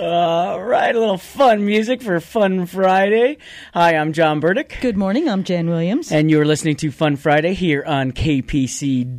All right, a little fun music for Fun Friday. Hi, I'm John Burdick. Good morning, I'm Jan Williams. And you're listening to Fun Friday here on KPCW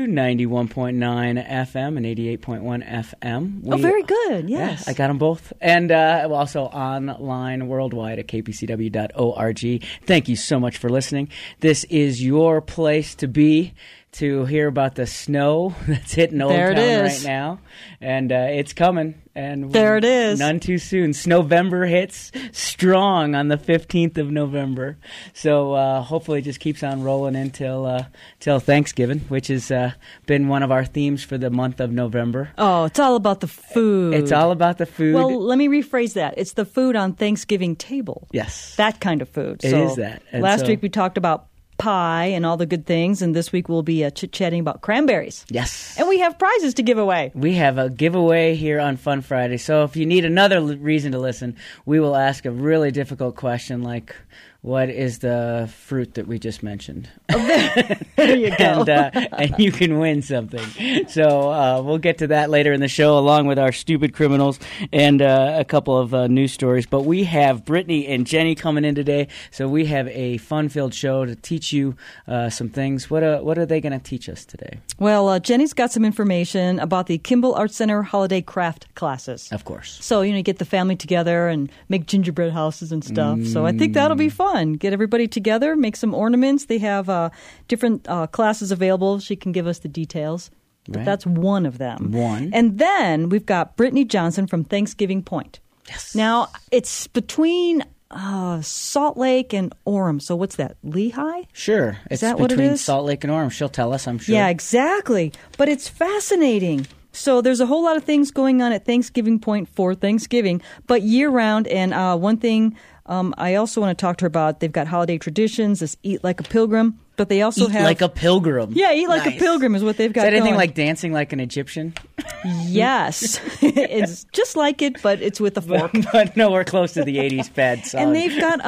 91.9 FM and 88.1 FM. Very good, yes. Yeah, I got them both. And also online worldwide at kpcw.org. Thank you so much for listening. This is your place to be, to hear about the snow that's hitting Old Town right now. And it's coming. And there it is. None too soon. Snowvember hits strong on the 15th of November. So hopefully it just keeps on rolling until Thanksgiving, which has been one of our themes for the month of November. Oh, it's all about the food. It's all about the food. Well, let me rephrase that. It's the food on Thanksgiving table. Yes. That kind of food. It is that. And last week we talked about pie and all the good things, and this week we'll be chit-chatting about cranberries. Yes. And we have prizes to give away. We have a giveaway here on Fun Friday, so if you need another reason to listen, we will ask a really difficult question like, what is the fruit that we just mentioned? There you go. And you can win something. So we'll get to that later in the show, along with our stupid criminals and a couple of news stories. But we have Brittany and Jenny coming in today, so we have a fun-filled show to teach you some things. What are they going to teach us today? Well, Jenny's got some information about the Kimball Art Center holiday craft classes. Of course. So, you get the family together and make gingerbread houses and stuff. So I think that'll be fun. Get everybody together, make some ornaments. They have different classes available. She can give us the details. But Right. That's one of them. One. And then we've got Brittany Johnson from Thanksgiving Point. Yes. Now, it's between Salt Lake and Orem. So what's that, Lehigh? Sure. Is It's that what it between is? Salt Lake and Orem. She'll tell us, I'm sure. Yeah, exactly. But it's fascinating. So there's a whole lot of things going on at Thanksgiving Point for Thanksgiving, but year-round. And one thing I also want to talk to her about, they've got holiday traditions, this Eat Like a Pilgrim, but they also Eat have... like a pilgrim. Yeah, Eat Like a Nice. Pilgrim is what they've got Is that anything going. like dancing like an Egyptian? Yes. It's just like it, but it's with a fork. But nowhere close to the 80s fad song. And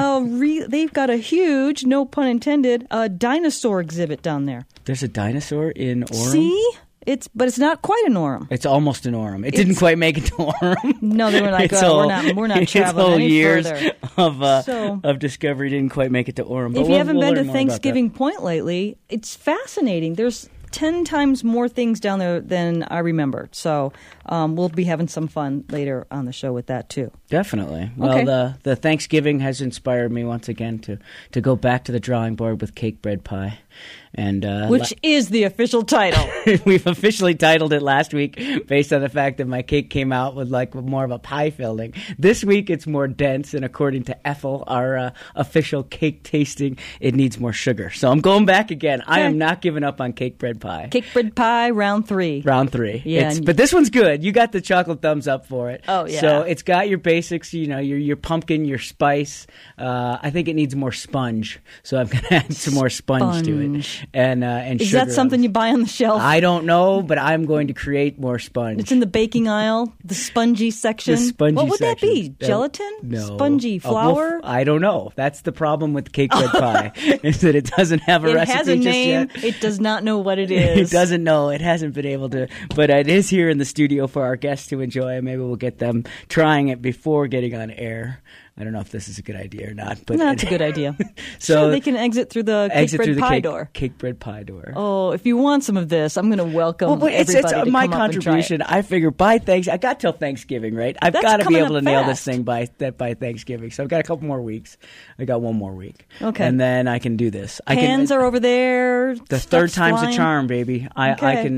they've got a huge, no pun intended, dinosaur exhibit down there. There's a dinosaur in Orem? See? But it's not quite an Orem. It's almost an Orem. It didn't quite make it to Orem. No, they were like, It's we're not its traveling whole any years further. of discovery didn't quite make it to Orem. But If you haven't we'll been learn to more about that. Thanksgiving Point lately, it's fascinating. There's 10 times more things down there than I remember. So we'll be having some fun later on the show with that, too. Definitely. Well, Okay. the Thanksgiving has inspired me once again to go back to the drawing board with cake bread pie. And Which is the official title. we've officially titled it last week based on the fact that my cake came out with like more of a pie filling. This week it's more dense, and according to Ethel, our official cake tasting, it needs more sugar. So I'm going back again. I am not giving up on cake bread pie. Cake bread pie, round 3. Round 3. Yeah, But this one's good. You got the chocolate thumbs up for it. Oh, yeah. So it's got your basics, your pumpkin, your spice. I think it needs more sponge. So I'm going to add some more sponge to it. And Is sugar. that something you buy on the shelf? I don't know, but I'm going to create more sponge. It's in the baking aisle, the spongy section. The spongy what would section. that be? Gelatin? No. Spongy flour? I don't know. That's the problem with cake bread pie, is that it doesn't have a It recipe has a just name. yet. It does not know what it It is. doesn't know. It hasn't been able to. But it is here in the studio for our guests to enjoy. Maybe we'll get them trying it before getting on air. I don't know if this is a good idea or not. But No, it's a good idea. So Sure, they can exit through the cake bread pie door. Cake bread pie door. Oh, if you want some of this, I'm going to welcome it's everybody to my come up and try it. contribution. I figure I got till Thanksgiving, right? I've That's got to be coming able to up nail this fast. thing by Thanksgiving. So I've got a couple more weeks. I got one more week. Okay. And then I can do this. Pans are over there. The third stuff's time's flying. a charm, baby. I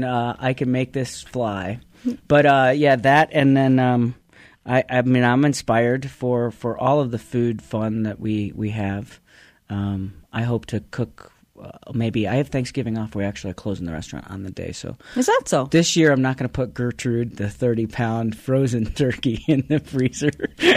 can make this fly. But that, and then I'm inspired for all of the food fun that we have. I hope to cook. Maybe I have Thanksgiving off. We actually are closing the restaurant on the day. So Is that so? this year I'm not going to put Gertrude, the 30-pound frozen turkey, in the freezer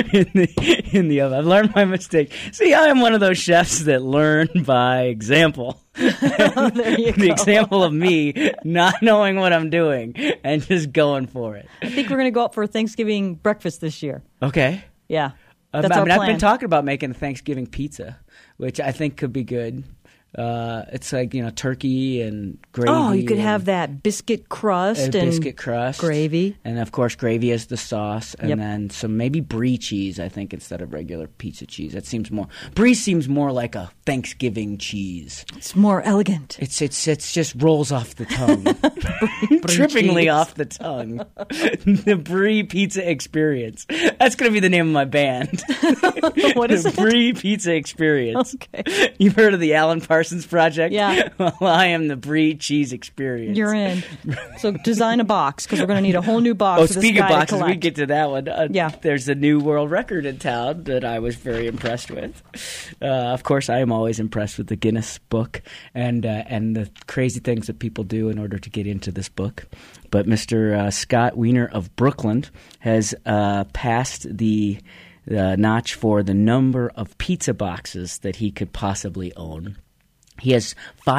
in the oven. I've learned my mistake. See, I am one of those chefs that learn by example. There you The go. example of me not knowing what I'm doing and just going for it. I think we're going to go out for a Thanksgiving breakfast this year. Okay. Yeah. That's our I've plan. been talking about making a Thanksgiving pizza, which I think could be good. It's like, turkey and gravy. Oh, you could have that biscuit crust and gravy. And, of course, gravy as the sauce. And Yep. then some maybe brie cheese, I think, instead of regular pizza cheese. Brie seems more like a Thanksgiving cheese. It's more elegant. It's just rolls off the tongue. Trippingly cheese. off the tongue. The Brie Pizza Experience. That's going to be the name of my band. What is The it? Brie Pizza Experience. Okay. You've heard of the Alan Parsons Project? Yeah. Well, I am the Brie Cheese Experience. You're in. So design a box because we're going to need a whole new box. Oh, for this speaking of guy to boxes, we collect. get to that one. Yeah. There's a new world record in town that I was very impressed with. Of course, I am always impressed with the Guinness book and the crazy things that people do in order to get into this book. But Mr. Scott Wiener of Brooklyn has passed the notch for the number of pizza boxes that he could possibly own. He has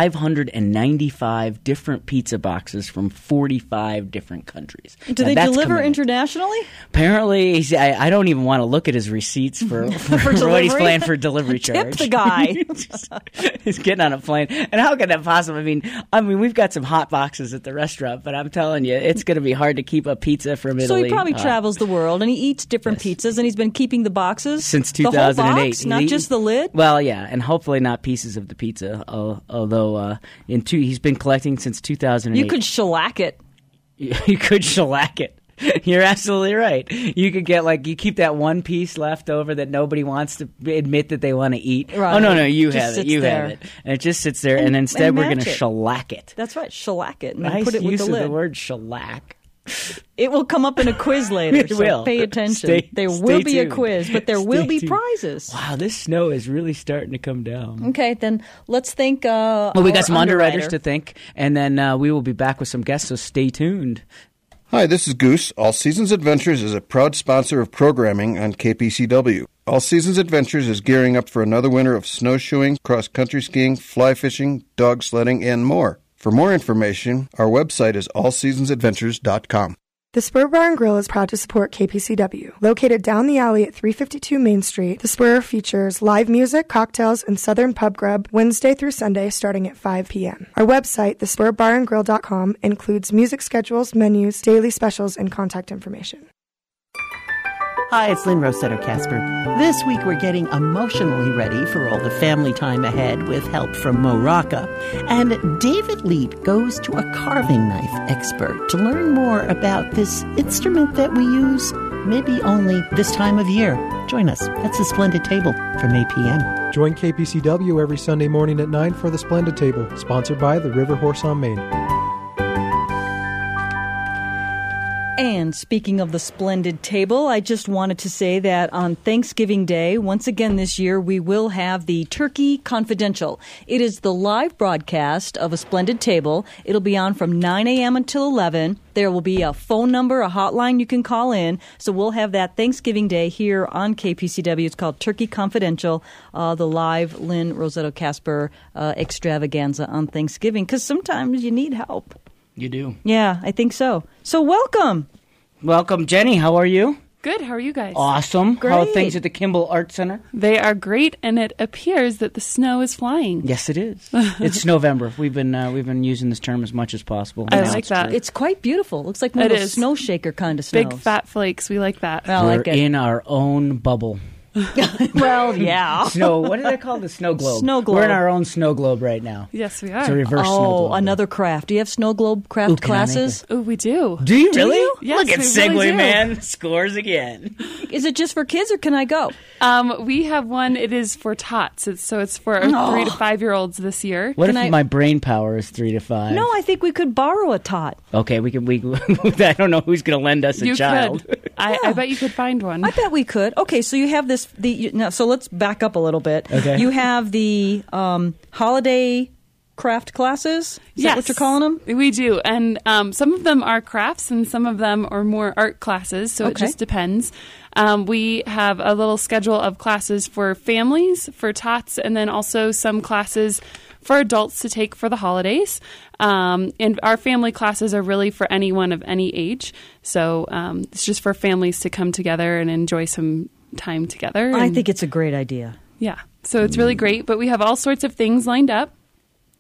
595 different pizza boxes from 45 different countries. Do they deliver internationally? Apparently, I don't even want to look at his receipts for what he's paying for delivery charge. Tip the guy. He's getting on a plane. And how could that possibly? I mean, we've got some hot boxes at the restaurant, but I'm telling you, it's going to be hard to keep a pizza from Italy. So he probably travels the world and he eats different pizzas, and he's been keeping the boxes since the whole 2008. box, not just the lid. Well, yeah, and hopefully not pieces of the pizza. Although he's been collecting since 2008. You could shellac it. You could shellac it. You're absolutely right. You could get you keep that one piece left over that nobody wants to admit that they want to eat. Right. Oh no, you Just have it. sits You there. have it, and it just sits there. And instead, we're going to match it. shellac it. That's right, shellac it and then Nice put it with use the of lid. the word shellac. It will come up in a quiz later, It so will. pay attention. There Stay will be a tuned. quiz, but there will be tuned. prizes. Wow, this snow is really starting to come down. Okay, then let's thank We got our some underwriters underwriter. to thank, and then we will be back with some guests, so stay tuned. Hi, this is Goose. All Seasons Adventures is a proud sponsor of programming on KPCW. All Seasons Adventures is gearing up for another winter of snowshoeing, cross-country skiing, fly fishing, dog sledding, and more. For more information, our website is allseasonsadventures.com. The Spur Bar and Grill is proud to support KPCW. Located down the alley at 352 Main Street, the Spur features live music, cocktails, and Southern pub grub Wednesday through Sunday starting at 5 p.m. Our website, thespurbarandgrill.com, includes music schedules, menus, daily specials, and contact information. Hi, it's Lynn Rossetto Casper. This week we're getting emotionally ready for all the family time ahead with help from Mo Rocca. And David Leap goes to a carving knife expert to learn more about this instrument that we use maybe only this time of year. Join us. That's The Splendid Table from 8 p.m. Join KPCW every Sunday morning at 9 for The Splendid Table, sponsored by the River Horse on Main. And speaking of the Splendid Table, I just wanted to say that on Thanksgiving Day, once again this year, we will have the Turkey Confidential. It is the live broadcast of a Splendid Table. It'll be on from 9 a.m. until 11. There will be a phone number, a hotline you can call in. So we'll have that Thanksgiving Day here on KPCW. It's called Turkey Confidential, the live Lynn Rossetto Casper extravaganza on Thanksgiving, because sometimes you need help. You do. Yeah, I think so. So welcome. Welcome, Jenny. How are you? Good. How are you guys? Awesome. How are Great. things at the Kimball Art Center? They are great, and it appears that the snow is flying. Yes, it is. It's November. We've been using this term as much as possible. I Now like it's that. true. It's quite beautiful. Looks like one of It those is. snow shaker kind of snows. Big fat flakes. We like that. I We're like it. in our own bubble. Well, yeah. Snow. What do they call the snow globe? Snow globe. We're in our own snow globe right now. Yes, we It's a are. reverse snow Oh, globe. another craft. Do you have snow globe craft Ooh, can I make classes? Oh, we do. Do you Do really? you? Yes, Look at we Segway really do. Man scores again. Is it just for kids or can I go? We have one. It is for tots. It's for our 3 to 5 year olds this year. What Can if I- my brain power is 3 to 5? No, I think we could borrow a tot. Okay, we can. I don't know who's going to lend us a You child. could. I bet you could find one. I bet we could. Okay, so you have this. So let's back up a little bit. Okay. You have the holiday craft classes. Is that what you're calling them? We do. And some of them are crafts and some of them are more art classes. So it Okay. just depends. We have a little schedule of classes for families, for tots, and then also some classes for adults to take for the holidays. And our family classes are really for anyone of any age. So it's just for families to come together and enjoy some time together. I And- think it's a great idea. yeah. So it's really great. But we have all sorts of things lined up.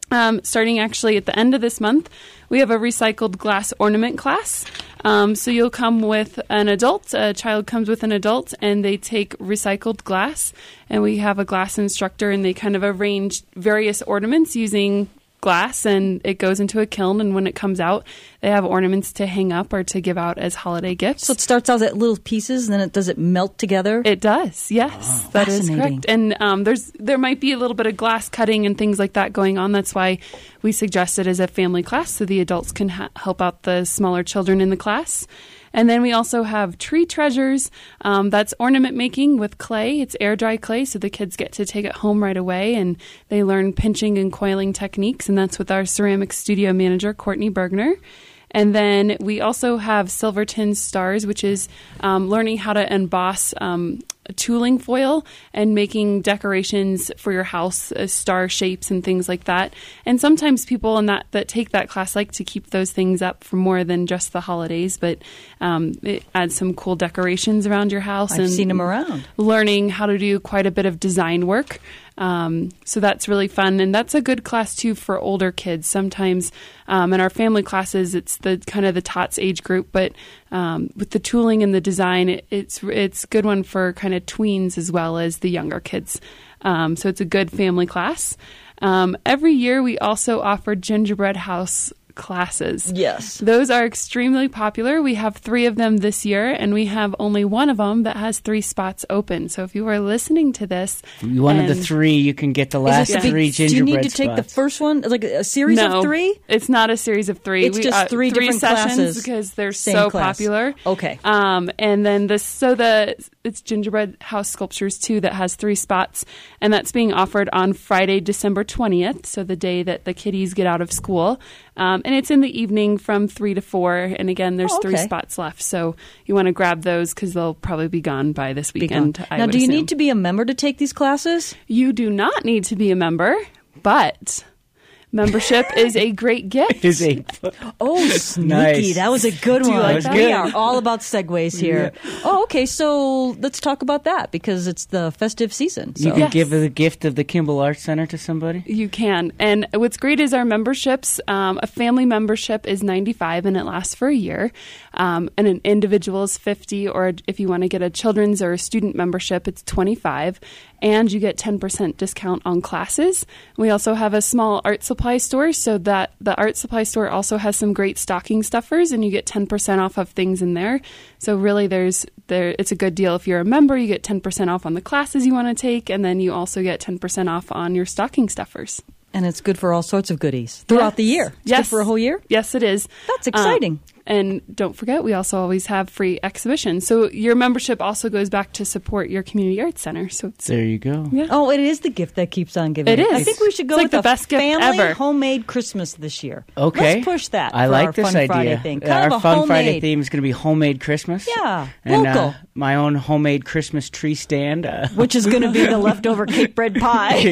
starting actually at the end of this month, we have a recycled glass ornament class. So you'll come with an adult, a child comes with an adult, and they take recycled glass. And we have a glass instructor, and they kind of arrange various ornaments using glass, and it goes into a kiln, and when it comes out, they have ornaments to hang up or to give out as holiday gifts. So it starts out at little pieces, and then does it melt together? It does, yes. Oh, that is correct. And there might be a little bit of glass cutting and things like that going on. That's why we suggest it as a family class, so the adults can help out the smaller children in the class. And then we also have tree treasures. That's ornament making with clay. It's air dry clay, so the kids get to take it home right away, and they learn pinching and coiling techniques, and that's with our ceramic studio manager, Courtney Bergner. And then we also have Silverton Stars, which is learning how to emboss tooling foil and making decorations for your house, star shapes and things like that. And sometimes people in that take that class like to keep those things up for more than just the holidays, but it adds some cool decorations around your house. I've seen them around. Learning how to do quite a bit of design work. So that's really fun, and that's a good class too for older kids. Sometimes in our family classes, it's the kind of the tots age group, but with the tooling and the design, it's a good one for kind of tweens as well as the younger kids. So it's a good family class. Every year, we also offer gingerbread house classes. Yes. Those are extremely popular. We have 3 of them this year, and we have only one of them that has 3 spots open. So if you are listening to this... One of the 3, you can get the last 3 gingerbread spots. Do you need to take the first one, like a series of 3? It's not a series of 3. It's just 3 different sessions classes. Because they're Same so class. popular. Okay. And then it's Gingerbread House Sculptures 2 that has 3 spots, and that's being offered on Friday, December 20th, so the day that the kiddies get out of school. And it's in the evening from 3 to 4. And again, there's 3 spots left. So you want to grab those because they'll probably be gone by this weekend. Now, do you need to be a member to take these classes? You do not need to be a member, but membership is a great gift. Oh, sneaky. Nice. That was a good one. like that? We are all about segues here. Yeah. Oh, okay. So let's talk about that because it's the festive season. So. You can give the gift of the Kimball Arts Center to somebody? You can. And what's great is our memberships. A family membership is $95 and it lasts for a year. And an individual is $50, or if you want to get a children's or a student membership, it's $25. And you get 10% discount on classes. We also have a small art supply store, so that the art supply store also has some great stocking stuffers, and you get 10% off of things in there. So really, it's a good deal. If you're a member, you get 10% off on the classes you want to take, and then you also get 10% off on your stocking stuffers. And it's good for all sorts of goodies throughout the year. It's good for a whole year? Yes, it is. That's exciting. And don't forget, we also always have free exhibitions. So your membership also goes back to support your community arts center. So there you go. Yeah. Oh, it is the gift that keeps on giving. It is. I think we should go it's with like the best gift family ever. Homemade Christmas this year. Okay. Let's push that. I for like our this Fun idea. Friday thing. Our Fun Friday theme is going to be homemade Christmas. Yeah, and, local. My own homemade Christmas tree stand. Which is going to be the leftover cake bread pie.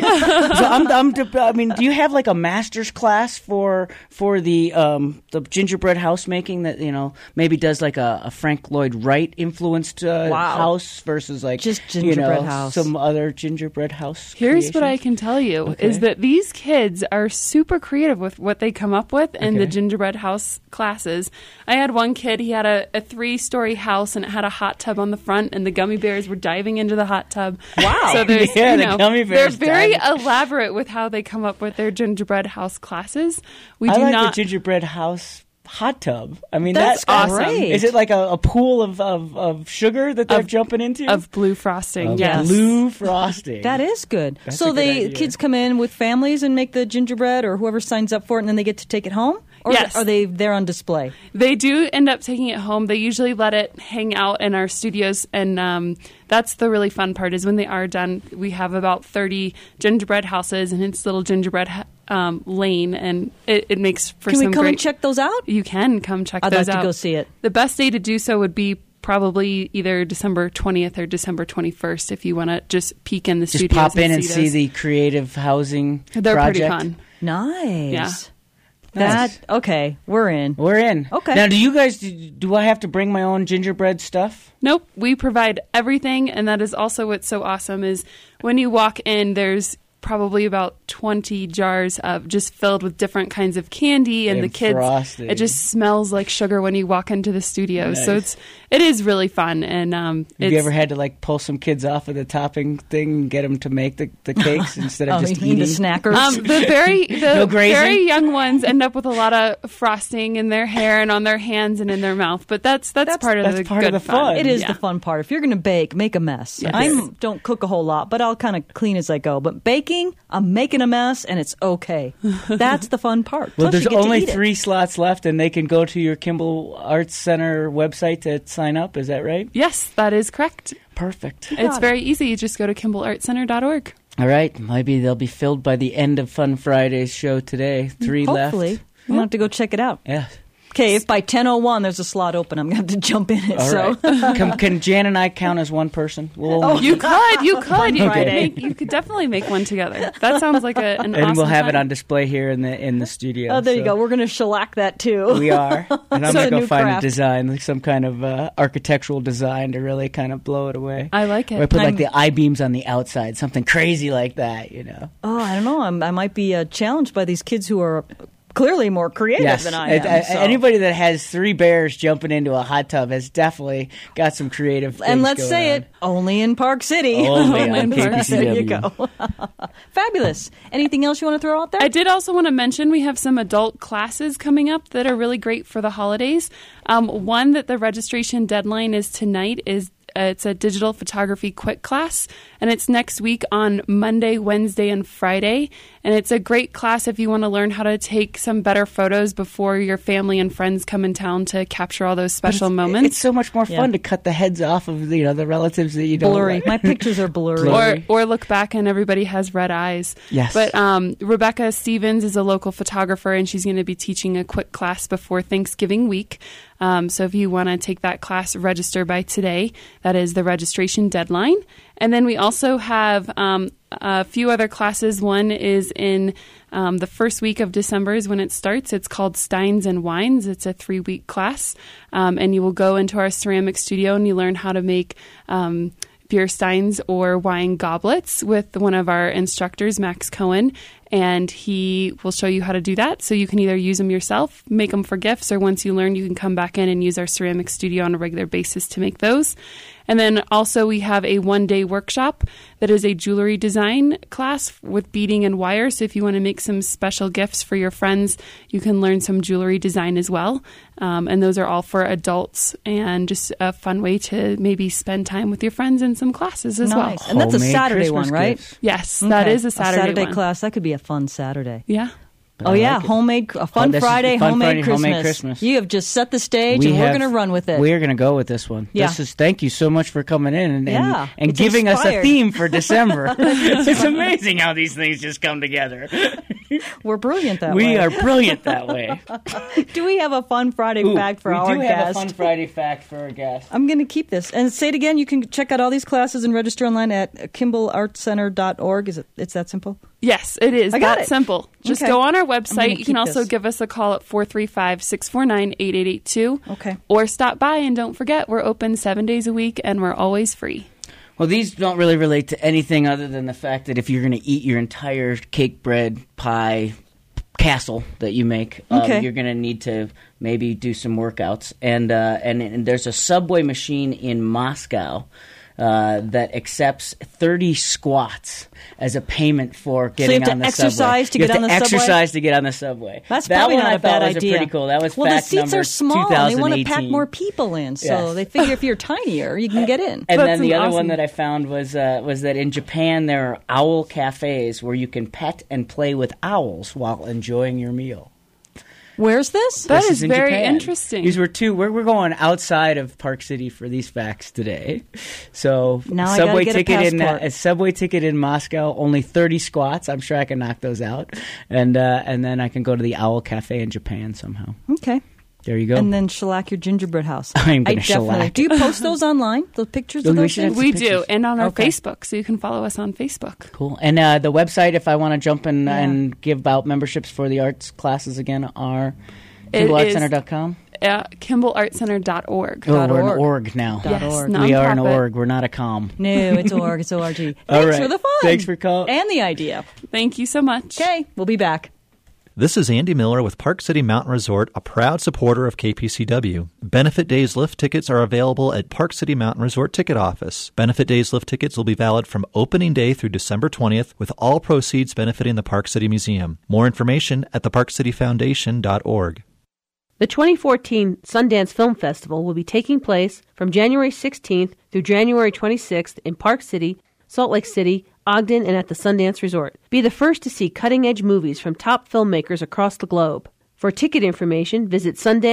I mean, do you have like a master's class for the gingerbread house making that, maybe does like a Frank Lloyd Wright influenced house versus like just gingerbread house, some other gingerbread house. Here's what I can tell you is that these kids are super creative with what they come up with in the gingerbread house classes. I had one kid, he had a 3-story house and it had a hot tub on the front, and the gummy bears were diving into the hot tub. Wow. So there's, the gummy bears they're very elaborate with how they come up with their gingerbread house classes. I like the gingerbread house hot tub. I mean, that's awesome. Great. Is it like a pool of sugar that they're jumping into? Of blue frosting, yes. Blue frosting. That is good. That's so a good idea. Kids come in with families and make the gingerbread, or whoever signs up for it, and then they get to take it home? Or yes. Are they there on display? They do end up taking it home. They usually let it hang out in our studios, and that's the really fun part is when they are done, we have about 30 gingerbread houses, and it's little gingerbread lane, and it makes for some great... Can we come and check those out? You can come check those out. I'd like to go see it. The best day to do so would be probably either December 20th or December 21st if you want to just peek in the studios. Just pop in and see the creative housing They're project. pretty fun. Nice. Yeah. Okay, we're in. We're in. Okay. Now, do you guys, do I have to bring my own gingerbread stuff? Nope. We provide everything, and that is also what's so awesome is when you walk in, there's probably about 20 jars of just filled with different kinds of candy, and the kids, frosting. it just smells like sugar when you walk into the studio. Nice. So it is really fun. And have you ever had to like pull some kids off of the topping thing and get them to make the cakes instead of just you mean eating? the snackers? The No grazing? very young ones end up with a lot of frosting in their hair and on their hands and in their mouth. But that's part of that's the part good of the fun. It is Yeah. the fun part. If you're going to bake, make a mess. Yes. I don't cook a whole lot, but I'll kind of clean as I go. But baking, I'm making a mess, and it's okay. That's the fun part. Well, Plus, there's you get to only eat it. 3 slots left, and they can go to your Kimball Arts Center website to sign up. Is that right? Yes, that is correct. Perfect. It's very easy. You just go to KimballArtCenter.org. All right. Maybe they'll be filled by the end of Fun Friday's show today. 3 left. Hopefully. I'm going to have to go check it out. Yeah. Okay, if by 10:01 there's a slot open, I'm going to have to jump in it. All so right. Can Jan and I count as one person? We'll, You could. You Friday. could. You could definitely make one together. That sounds like an awesome and we'll have it time. on display here in the studio. Oh, there you so go. We're going to shellac that too. We are. And I'm So going to go new find craft. a design, like some kind of architectural design to really kind of blow it away. I like Or I it. put like the I-beams on the outside, something crazy like that, you know. Oh, I don't know. I might be challenged by these kids who are clearly more creative than I am. so. Anybody that has 3 bears jumping into a hot tub has definitely got some creative things And let's going say on. it, only in Park City. Only on in Park KPCW. There you go. Fabulous. Anything else you want to throw out there? I did also want to mention we have some adult classes coming up that are really great for the holidays. One that the registration deadline is tonight is it's a digital photography quick class, and it's next week on Monday, Wednesday, and Friday. And it's a great class if you want to learn how to take some better photos before your family and friends come in town to capture all those special moments. It's so much more fun to cut the heads off of the relatives that you don't blurry. like. My pictures are blurry. Blurry. Or look back and everybody has red eyes. Yes. But Rebecca Stevens is a local photographer, and she's going to be teaching a quick class before Thanksgiving week. So if you want to take that class, register by today. That is the registration deadline. And then we also have a few other classes. One is in the first week of December is when it starts. It's called Steins and Wines. It's a 3-week class. And you will go into our ceramic studio and you learn how to make beer steins or wine goblets with one of our instructors, Max Cohen, and he will show you how to do that. So you can either use them yourself, make them for gifts, or once you learn, you can come back in and use our ceramic studio on a regular basis to make those. And then also we have a 1-day workshop that is a jewelry design class with beading and wire. So if you want to make some special gifts for your friends, you can learn some jewelry design as well. And those are all for adults and just a fun way to maybe spend time with your friends in some classes as well. Nice. And that's a Homemade Saturday Christmas one, right? gifts. Yes, that Okay. is a Saturday one. class. That could be a fun Saturday. Yeah. Oh, I yeah. like it. Homemade, a fun this is Friday, Fun homemade, Friday, Christmas. homemade Christmas. You have just set the stage, and we're going to run with it. We're going to go with this one. Yeah. Thank you so much for coming in and Yeah, and it's giving us a inspired. theme for December. It's amazing how these things just come together. We're brilliant that way. We are brilliant that way. Do we have a fun Friday fact for our we do have guest? a Fun Friday fact for our guest. I'm going to keep this. And say it again, you can check out all these classes and register online at KimballArtCenter.org. It's that simple? Yes, it is. I got that it. simple. Just Okay. go on our I'm gonna website. You can keep also this. give us a call at 435-649-8882. Okay. Or stop by, and don't forget, we're open 7 days a week and we're always free. Well, these don't really relate to anything other than the fact that if you're going to eat your entire cake, bread, pie, castle that you make, Okay. you're going to need to maybe do some workouts. And there's a subway machine in Moscow that accepts 30 squats as a payment for getting have to on the exercise subway. to You get have on to the subway? exercise to get on the subway. That's that probably one not I a bad thought was idea. pretty cool. That was well, the fact seats number are small, and they want to pack 2018. more people in. So Yes. they figure if you're tinier, you can get in. And That's then the other awesome. one that I found was that in Japan there are owl cafes where you can pet and play with owls while enjoying your meal. Where's this? That This is in very Japan. interesting. These were two. We're going outside of Park City for these facts today. So Now I gotta subway get a ticket passport. a subway ticket in Moscow, only 30 squats. I'm sure I can knock those out, and then I can go to the Owl Cafe in Japan somehow. Okay. There you go. And then shellac your gingerbread house. I'm gonna I definitely. shellac. Do you post those online? The pictures Oh, of we those should have things? We pictures. do, and on our Okay. Facebook, so you can follow us on Facebook. Cool. And the website, if I want to jump in and give out memberships for the arts classes again, are It is- KimballArtCenter.com. KimballArtCenter.org. Oh, we're an org now. Yes, .org. We are an nonprofit. org. We're not a com. No, it's org. It's ORG. Thanks All right. for the fun. Thanks for calling. And the idea. Thank you so much. Okay, we'll be back. This is Andy Miller with Park City Mountain Resort, a proud supporter of KPCW. Benefit Days lift tickets are available at Park City Mountain Resort Ticket Office. Benefit Days lift tickets will be valid from opening day through December 20th, with all proceeds benefiting the Park City Museum. More information at theparkcityfoundation.org. The 2014 Sundance Film Festival will be taking place from January 16th through January 26th in Park City, Salt Lake City, Ogden, and at the Sundance Resort. Be the first to see cutting-edge movies from top filmmakers across the globe. For ticket information, visit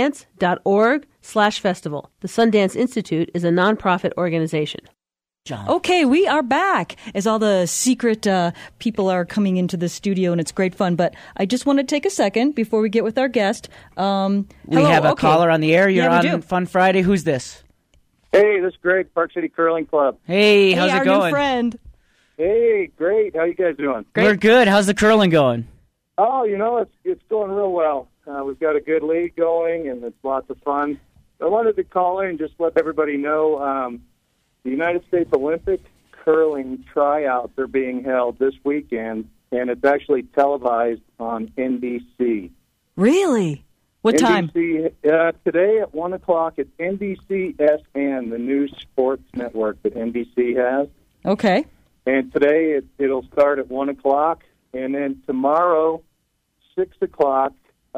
sundance.org/festival. The Sundance Institute is a nonprofit organization. John. Okay, we are back as all the secret people are coming into the studio, and it's great fun. But I just want to take a second before we get with our guest. We hello, have a okay. caller on the air. You're Yeah, we on do. Fun Friday. Who's this? Hey, this is Greg, Park City Curling Club. Hey, how's our it going? new friend. Hey, great. How you guys doing? Great. We're good. How's the curling going? Oh, it's going real well. We've got a good league going, and it's lots of fun. I wanted to call in and just let everybody know the United States Olympic curling tryouts are being held this weekend, and it's actually televised on NBC. Really? What time? Today at 1 o'clock at NBCSN, the new sports network that NBC has. Okay. And today it'll start at 1 o'clock, and then tomorrow, 6 o'clock,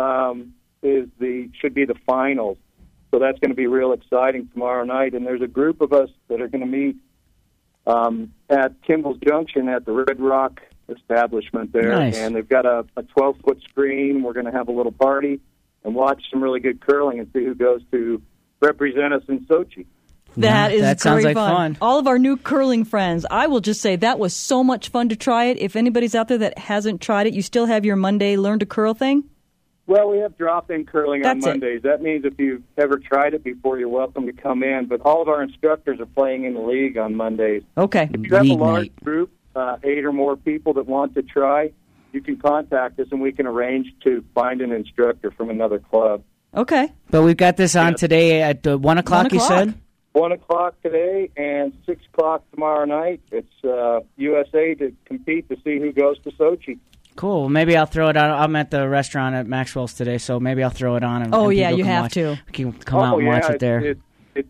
should be the finals. So that's going to be real exciting tomorrow night. And there's a group of us that are going to meet at Kimball's Junction at the Red Rock establishment there. Nice. And they've got a 12-foot screen. We're going to have a little party and watch some really good curling and see who goes to represent us in Sochi. That is that sounds great like fun. All of our new curling friends. I will just say that was so much fun to try it. If anybody's out there that hasn't tried it, you still have your Monday Learn to Curl thing? Well, we have drop-in curling That's on it. Mondays. That means if you've ever tried it before, you're welcome to come in. But all of our instructors are playing in the league on Mondays. Okay. If you have a League large night. group, 8 or more people that want to try, you can contact us and we can arrange to find an instructor from another club. Okay. But we've got this on today at 1 o'clock, 1 you o'clock. said? 1 o'clock today and 6 o'clock tomorrow night. It's USA to compete to see who goes to Sochi. Cool. Well, maybe I'll throw it on. I'm at the restaurant at Maxwell's today, so maybe I'll throw it on. And, Oh, and yeah, people you can have watch. to. We can come out and watch it there. It's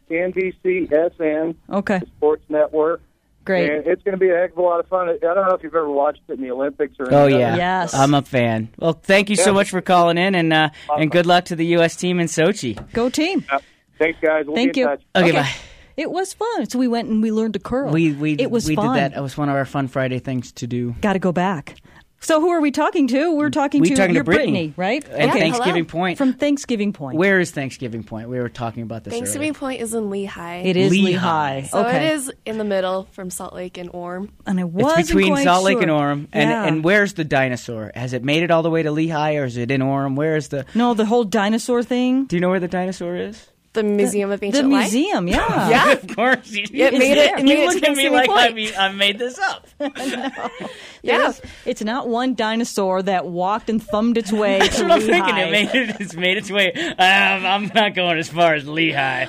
NBCSN, Okay. the sports network. Great. And it's going to be a heck of a lot of fun. I don't know if you've ever watched it in the Olympics or Oh, any yeah. other- Yes. I'm a fan. Well, thank you so Yeah. much for calling in, and good luck to the U.S. team in Sochi. Go team. Thanks, guys. We'll Thank be in you. touch. Okay, bye. It was fun. So we went and we learned to curl. It was we fun. did that. It was one of our Fun Friday things to do. Got to go back. So who are we talking to? We're talking to talking to you're Brittany. right? And Okay. Thanksgiving Point. From Thanksgiving Point. Where is Thanksgiving Point? We were talking about this Thanksgiving earlier. Point is in Lehigh. It is Lehigh. Lehigh. So okay. it is in the middle from Salt Lake and Orem. And I wasn't It's between quite Salt Lake sure. and Orem. Yeah. And where's the dinosaur? Has it made it all the way to Lehigh, or is it in Orem? Where is the... No, the whole dinosaur thing. Do you know where the dinosaur is? The Museum of The Ancient Life. museum, yeah. Yeah. Of course. You It made it. It made you it look to at me Thanksgiving like Point. I made this up. Yeah. It's not one dinosaur that walked and thumbed its way That's to what I'm Lehigh. thinking. It's made its way. I'm not going as far as Lehigh.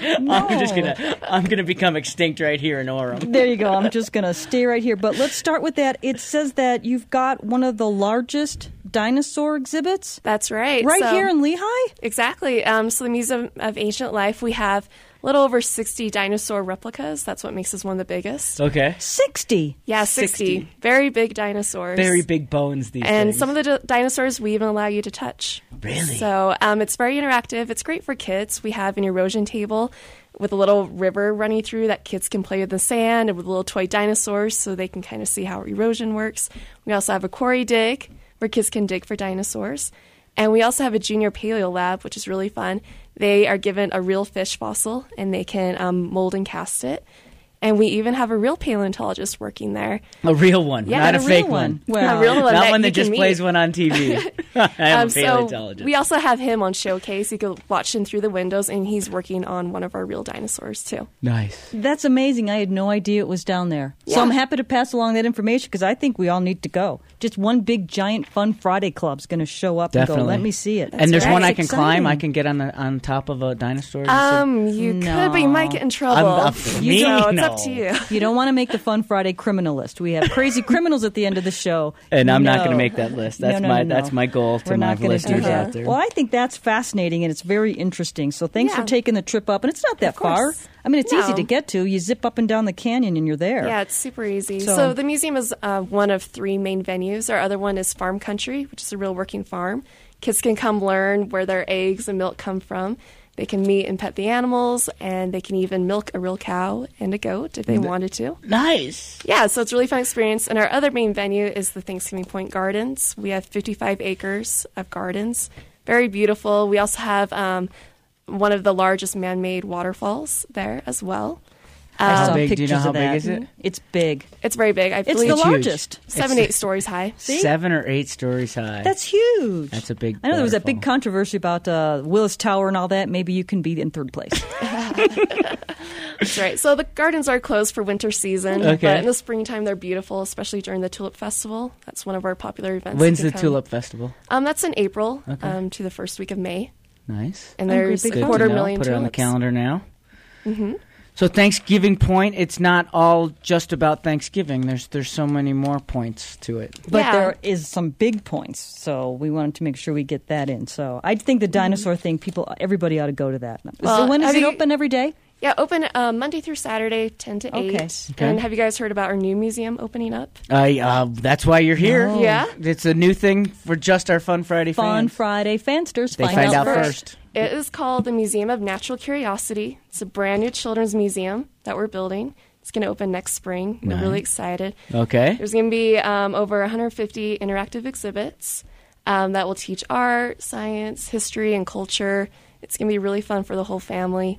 I'm gonna become extinct right here in Orem. There you go. I'm just going to stay right here. But let's start with that. It says that you've got one of the largest dinosaur exhibits That's right. right So- here in Lehigh? Exactly. So the Museum of Ancient Life, we have a little over 60 dinosaur replicas. That's what makes us one of the biggest. Okay. 60. Yeah, 60. Very big dinosaurs. Very big bones these And days. some of the dinosaurs we even allow you to touch. Really? So it's very interactive. It's great for kids. We have an erosion table with a little river running through that kids can play with the sand and with little toy dinosaurs so they can kind of see how erosion works. We also have a quarry dig where kids can dig for dinosaurs. And we also have a junior paleo lab, which is really fun. They are given a real fish fossil and they can mold and cast it. And we even have a real paleontologist working there. A real one, Yeah, not a a fake real one. Well, a real one not one you that just can plays meet. one on TV. I am a So paleontologist. we also have him on Showcase. You could watch him through the windows, and he's working on one of our real dinosaurs, too. Nice. That's amazing. I had no idea it was down there. So Yeah. I'm happy to pass along that information because I think we all need to go. Just one big, giant, fun Friday club's going to show up Definitely. and go, let me see it. And there's right. one I It's can climb. exciting. I can get on top of a dinosaur. You could, but you might get in trouble. Me? So it's No. up to you. You don't want to make the Fun Friday criminalist. We have crazy criminals at the end of the show. And I'm not No. going to make that list. That's No. that's my goal to We're my not gonna do listeners that. out there. Well, I think that's fascinating and it's very interesting. So thanks Yeah. for taking the trip up. And it's not that Of course. far. I mean, it's easy No. to get to. You zip up and down the canyon and you're there. Yeah, it's super easy. So- So the museum is one of 3 main venues. Our other one is Farm Country, which is a real working farm. Kids can come learn where their eggs and milk come from. They can meet and pet the animals, and they can even milk a real cow and a goat if they wanted to. Nice. Yeah, so it's a really fun experience. And our other main venue is the Thanksgiving Point Gardens. We have 55 acres of gardens. Very beautiful. We also have one of the largest man-made waterfalls there as well. How saw big? Do you know pictures how of big that. is it? It's big. It's very big. I It's believe the huge. largest. 7 to 8 stories high. See? 7 or 8 stories high. That's huge. That's a big I know there was that waterfall. big controversy about Willis Tower and all that. Maybe you can be in third place. That's right. So the gardens are closed for winter season, Okay. but in the springtime they're beautiful, especially during the Tulip Festival. That's one of our popular events. When's You the can come. Tulip Festival? That's in April Okay. to the first week of May. Nice. And Oh, great there's big a Good to quarter know. million Put it on the tulips. calendar now. Mm-hmm. So Thanksgiving Point, it's not all just about Thanksgiving. There's so many more points to it. But Yeah. there is some big points, so we wanted to make sure we get that in. So I think the dinosaur thing, everybody ought to go to that. Well, So when is have it you- open every day? Yeah, open Monday through Saturday, 10 to 8. Okay. And have you guys heard about our new museum opening up? That's why you're here. Oh. Yeah. It's a new thing for just our Fun Friday Fun fans. Friday Fansters. They find out first. It is called the Museum of Natural Curiosity. It's a brand new children's museum that we're building. It's going to open next spring. We're really excited. Okay. There's going to be over 150 interactive exhibits that will teach art, science, history, and culture. It's going to be really fun for the whole family.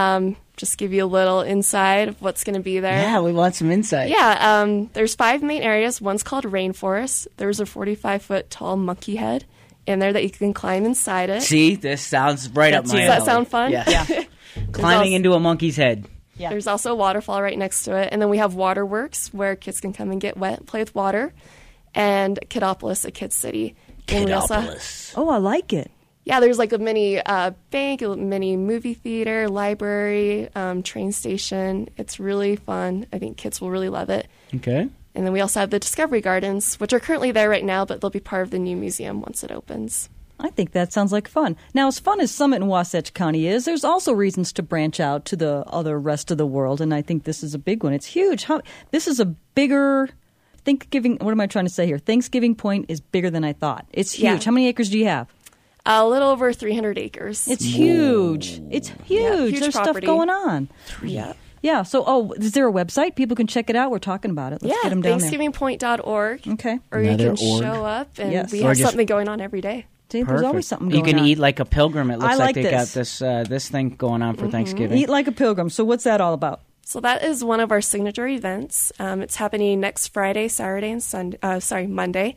Just give you a little insight of what's going to be there. Yeah, we want some insight. Yeah, there's 5 main areas. One's called Rainforest. There's a 45-foot tall monkey head in there that you can climb inside it. See, this sounds right up my alley. Does that sound fun? Yeah. There's Climbing also- into a monkey's head. Yeah. There's also a waterfall right next to it. And then we have Waterworks, where kids can come and get wet, play with water. And Kidopolis, a kid's city. And we also- Kidopolis. Oh, I like it. yeah, there's like a mini bank, a mini movie theater, library, train station. It's really fun. I think kids will really love it. Okay. And then we also have the Discovery Gardens, which are currently there right now, but they'll be part of the new museum once it opens. I think that sounds like fun. Now, as fun as Summit and Wasatch County is, there's also reasons to branch out to the other rest of the world, and I think this is a big one. It's huge. This is a bigger Thanksgiving. What am I trying to say here? Thanksgiving Point is bigger than I thought. It's huge. Yeah. How many acres do you have? A little over 300 acres. It's huge. It's huge. Yeah, huge There's property. stuff going on. Yeah. Yeah. So, is there a website? People can check it out. We're talking about it. Let's Yeah, get them down ThanksgivingPoint.org. there. Okay. Or you Another can org. show up, and Yes. we Or have just- something going on every day. See, there's Perfect. always something You going can on. eat like a pilgrim. It looks I like like they this. got this thing going on for Thanksgiving. Eat like a pilgrim. So, what's that all about? So that is one of our signature events. It's happening next Friday, Saturday, and Monday.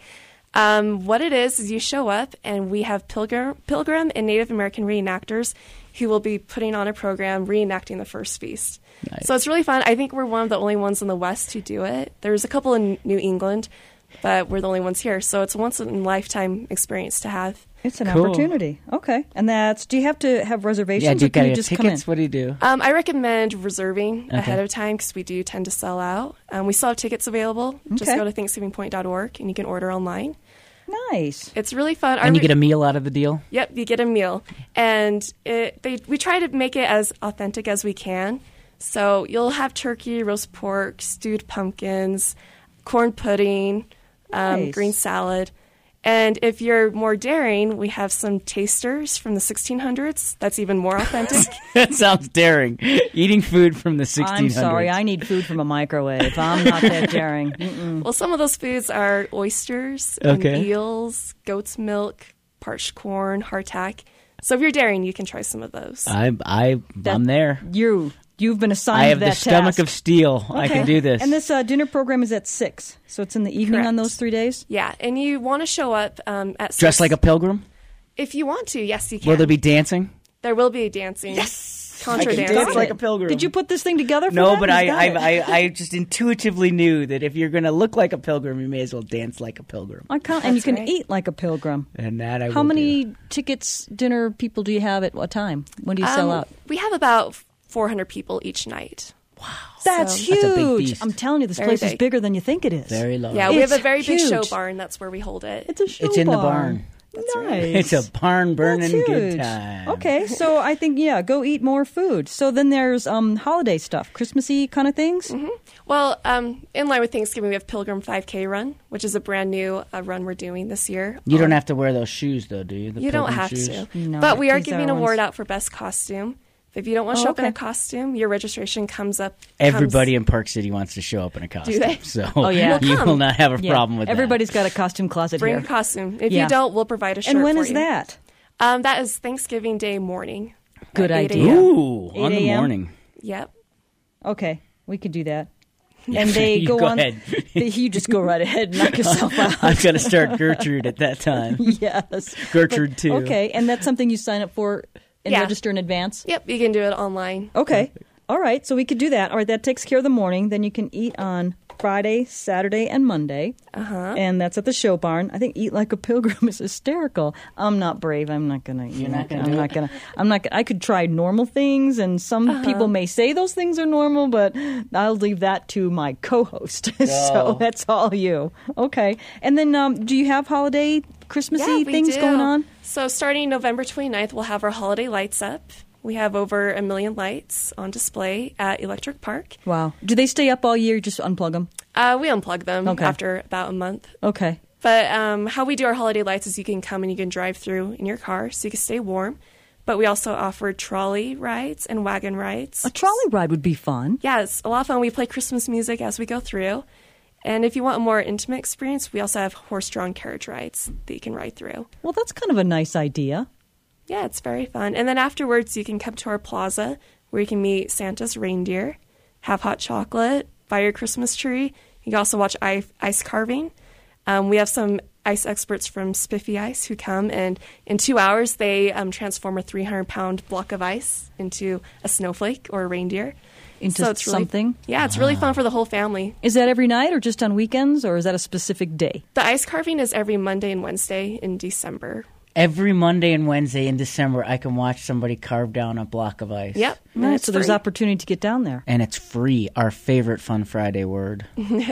What it is you show up, and we have Pilgrim and Native American reenactors who will be putting on a program reenacting the first feast. Nice. So it's really fun. I think we're one of the only ones in the West who do it. There's a couple in New England, but we're the only ones here. So it's a once-in-a-lifetime experience to have. It's an Cool. opportunity. Okay. And do you have to have reservations Yeah, do or you can got you your just come in? tickets? What do you do? I recommend reserving Okay. ahead of time because we do tend to sell out. We still have tickets available. Just Okay. go to ThanksgivingPoint.org and you can order online. Nice. It's really fun. And you get a meal out of the deal? Yep, you get a meal. And we try to make it as authentic as we can. So you'll have turkey, roast pork, stewed pumpkins, corn pudding, Nice. green salad. And if you're more daring, we have some tasters from the 1600s. That's even more authentic. That sounds daring. Eating food from the 1600s. I'm sorry. I need food from a microwave. I'm not that daring. Mm-mm. Well, some of those foods are oysters, Okay. and eels, goat's milk, parched corn, hardtack. So if you're daring, you can try some of those. I'm there. You You've been assigned I have that the stomach task. of steel. I can do this. And this dinner program is at 6, so it's in the evening on those 3 days? Yeah, and you want to show up at 6. Dressed like a pilgrim? If you want to, yes, you can. Will there be dancing? There will be dancing. Yes! Contra I can dancing. dance like a pilgrim. Did you put this thing together for No, that? but He's got it. I just intuitively knew that if you're going to look like a pilgrim, you may as well dance like a pilgrim. And you That's can right. eat like a pilgrim. And that I How will many do. tickets, dinner people do you have at what time? When do you sell out? We have about 400 people each night. That's So- huge. That's a big feast. I'm telling you, this Very place is big. bigger than you think it is. Very low. Yeah, we have a It's very big show huge. barn. That's where we hold it. It's a show It's in the barn. barn. Nice. It's a barn burning That's good huge. time. Okay, so I think, go eat more food. So then there's holiday stuff, Christmassy kind of things. Mm-hmm. Well, in line with Thanksgiving, we have Pilgrim 5K Run, which is a brand new run we're doing this year. You don't have to wear those shoes, though, do you? The You don't pilgrim have shoes? to. No, but we are these giving are an award ones- out for best costume. If you don't want to show up in a costume, your registration comes up. Everybody in Park City wants to show up in a costume. Do they? So yeah. you Well, will not have a Yeah. problem with Everybody's got a costume closet Bring here. a costume. If Yeah. you don't, we'll provide a shirt And when for is you. that? That is Thanksgiving Day morning. Good at 8 idea. that. a.m. Ooh, 8 on the a.m.? morning. Yep. Okay, we could do that. And they You go go on. ahead. You just go right ahead and knock yourself out. I'm going to start Gertrude at that time. Yes. Gertrude, too. Okay, and that's something you sign up for and Yeah. register in advance? Yep, you can do it online. Okay. All right, so we could do that. All right, that takes care of the morning. Then you can eat on Friday, Saturday, and Monday. And that's at the show barn. I think Eat Like a Pilgrim is hysterical. I'm not brave. I'm not gonna. You're not gonna I'm do not it? gonna. I'm not. I could try normal things, and some people may say those things are normal, but I'll leave that to my co-host. So that's all you. Okay. And then, do you have holiday Christmassy Yeah, we things do. going on? So starting November 29th, we'll have our holiday lights up. We have over 1 million lights on display at Electric Park. Wow. Do they stay up all year? You just unplug them? We unplug them Okay. after about a month. Okay. But how we do our holiday lights is you can come and you can drive through in your car so you can stay warm. But we also offer trolley rides and wagon rides. A trolley ride would be fun. Yeah, it's a lot of fun. We play Christmas music as we go through. And if you want a more intimate experience, we also have horse-drawn carriage rides that you can ride through. Well, that's kind of a nice idea. Yeah, it's very fun. And then afterwards, you can come to our plaza where you can meet Santa's reindeer, have hot chocolate, buy your Christmas tree. You can also watch ice carving. We have some ice experts from Spiffy Ice who come, and in 2 hours, they transform a 300-pound block of ice into a snowflake or a reindeer. Into So it's really, something? Yeah, it's really fun for the whole family. Is that every night or just on weekends, or is that a specific day? The ice carving is every Monday and Wednesday in December. Every Monday and Wednesday in December, I can watch somebody carve down a block of ice. Yep. Right, and it's so there's free. opportunity to get down there. And it's free. Our favorite Fun Friday word.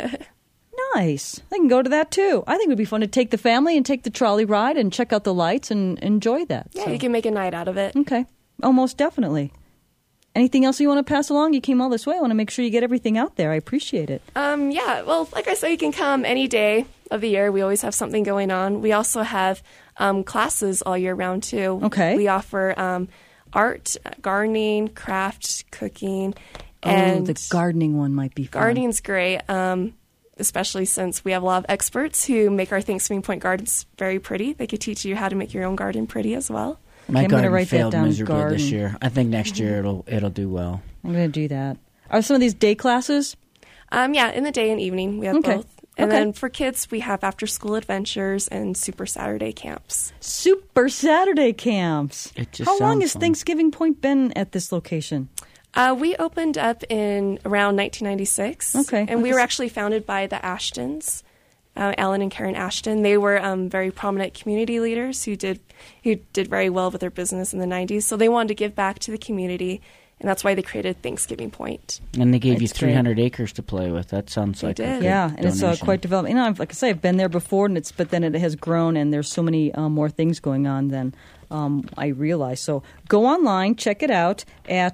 Nice. I can go to that too. I think it would be fun to take the family and take the trolley ride and check out the lights and enjoy that. Yeah, So- you can make a night out of it. Okay. Oh, most definitely. Anything else you want to pass along? You came all this way. I want to make sure you get everything out there. I appreciate it. Yeah, well, like I said, you can come any day of the year. We always have something going on. We also have classes all year round, too. Okay. We offer art, gardening, craft, cooking. And the gardening one might be fun. gardening's great, especially since we have a lot of experts who make our Thanksgiving Point gardens very pretty. They could teach you how to make your own garden pretty as well. My I'm gonna garden write that failed down, miserably garden. this year. I think next year it'll do well. I'm going to do that. Are some of these day classes? Yeah, in the day and evening, we have Okay. both. And Okay. then for kids, we have after-school adventures and Super Saturday camps. Super Saturday camps. It just How long sounds has fun. Thanksgiving Point been at this location? We opened up in around 1996. Okay. And we were actually founded by the Ashtons, Alan and Karen Ashton. They were very prominent community leaders who did very well with their business in the 90s. So they wanted to give back to the community, and that's why they created Thanksgiving Point. And they gave you That's great. 300 acres to play with. That sounds like a did. good Yeah, and it's donation. quite developed. Like I say, I've been there before, but then it has grown, and there's so many more things going on than I realized. So go online, check it out at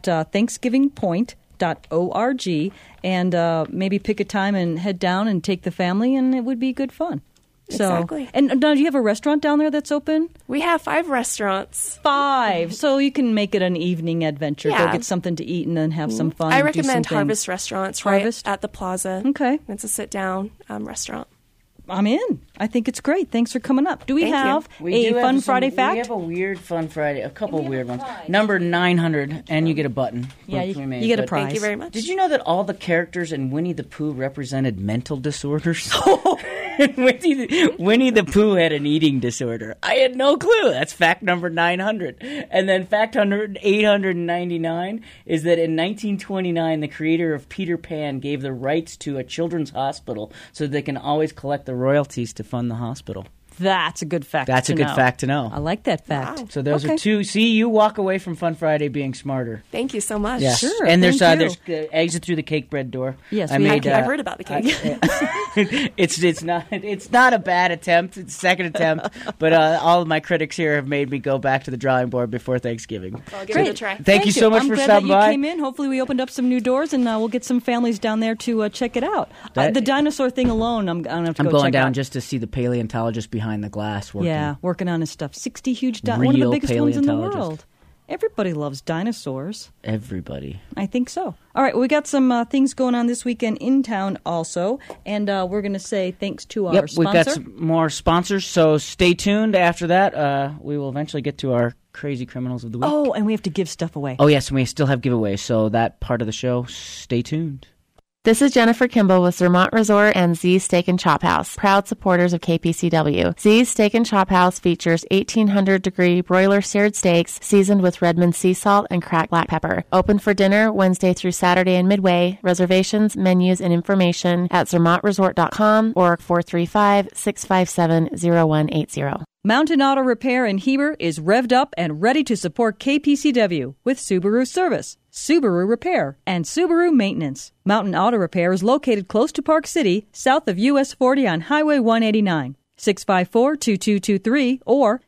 thanksgivingpoint.org, and maybe pick a time and head down and take the family, and it would be good fun. Exactly. And now, do you have a restaurant down there that's open? We have 5 restaurants. 5. So you can make it an evening adventure. Go Yeah. get something to eat and then have some fun. I and do recommend some things. Harvest Restaurants Harvest? right at the plaza. Okay. It's a sit-down restaurant. I'm in. I think it's great. Thanks for coming up. Do we Thank you. have We a do fun have Friday We fact? have a weird Fun Friday, a couple weird ones. Number 900, and you get a button. Yeah, which you we made, get a but- prize. Thank you very much. Did you know that all the characters in Winnie the Pooh represented mental disorders? Winnie the Pooh had an eating disorder. I had no clue. That's fact number 900. And then fact 899 is that in 1929, the creator of Peter Pan gave the rights to a children's hospital so they can always collect the royalties to fund the hospital. That's a good fact That's to a good know. fact to know. I like that fact. So those Okay. are two. See, you walk away from Fun Friday being smarter. Thank you so much. Yes. Sure, And there's thank you. there's exit through the cake bread door. Yes, I we made. I've heard about the cake. It's not a bad attempt. It's a second attempt, but all of my critics here have made me go back to the drawing board before Thanksgiving. I'll give it a try. Thank you so much I'm for glad stopping that you by. came in. Hopefully, we opened up some new doors, and we'll get some families down there to check it out. That- The dinosaur thing alone, I'm going to have to I'm go going check down out. just to see the paleontologist behind the glass working. Yeah, working on his stuff. 60 huge dinosaurs. One of the Real biggest ones in the paleontologist. world. Everybody loves dinosaurs. Everybody. I think so. All right, we got some things going on this weekend in town also, and we're going to say thanks to our Yep, sponsor. we've got some more sponsors, so stay tuned. After that, we will eventually get to our crazy criminals of the week. Oh, and we have to give stuff away. Oh, yes, and we still have giveaways, so that part of the show, stay tuned. This is Jennifer Kimball with Vermont Resort and Z's Steak and Chop House, proud supporters of KPCW. Z's Steak and Chop House features 1800-degree broiler seared steaks seasoned with Redmond sea salt and cracked black pepper. Open for dinner Wednesday through Saturday in Midway. Reservations, menus, and information at ZermontResort.com or 435-657-0180. Mountain Auto Repair in Heber is revved up and ready to support KPCW with Subaru service, Subaru Repair, and Subaru Maintenance. Mountain Auto Repair is located close to Park City, south of US 40 on Highway 189. 654-2223 or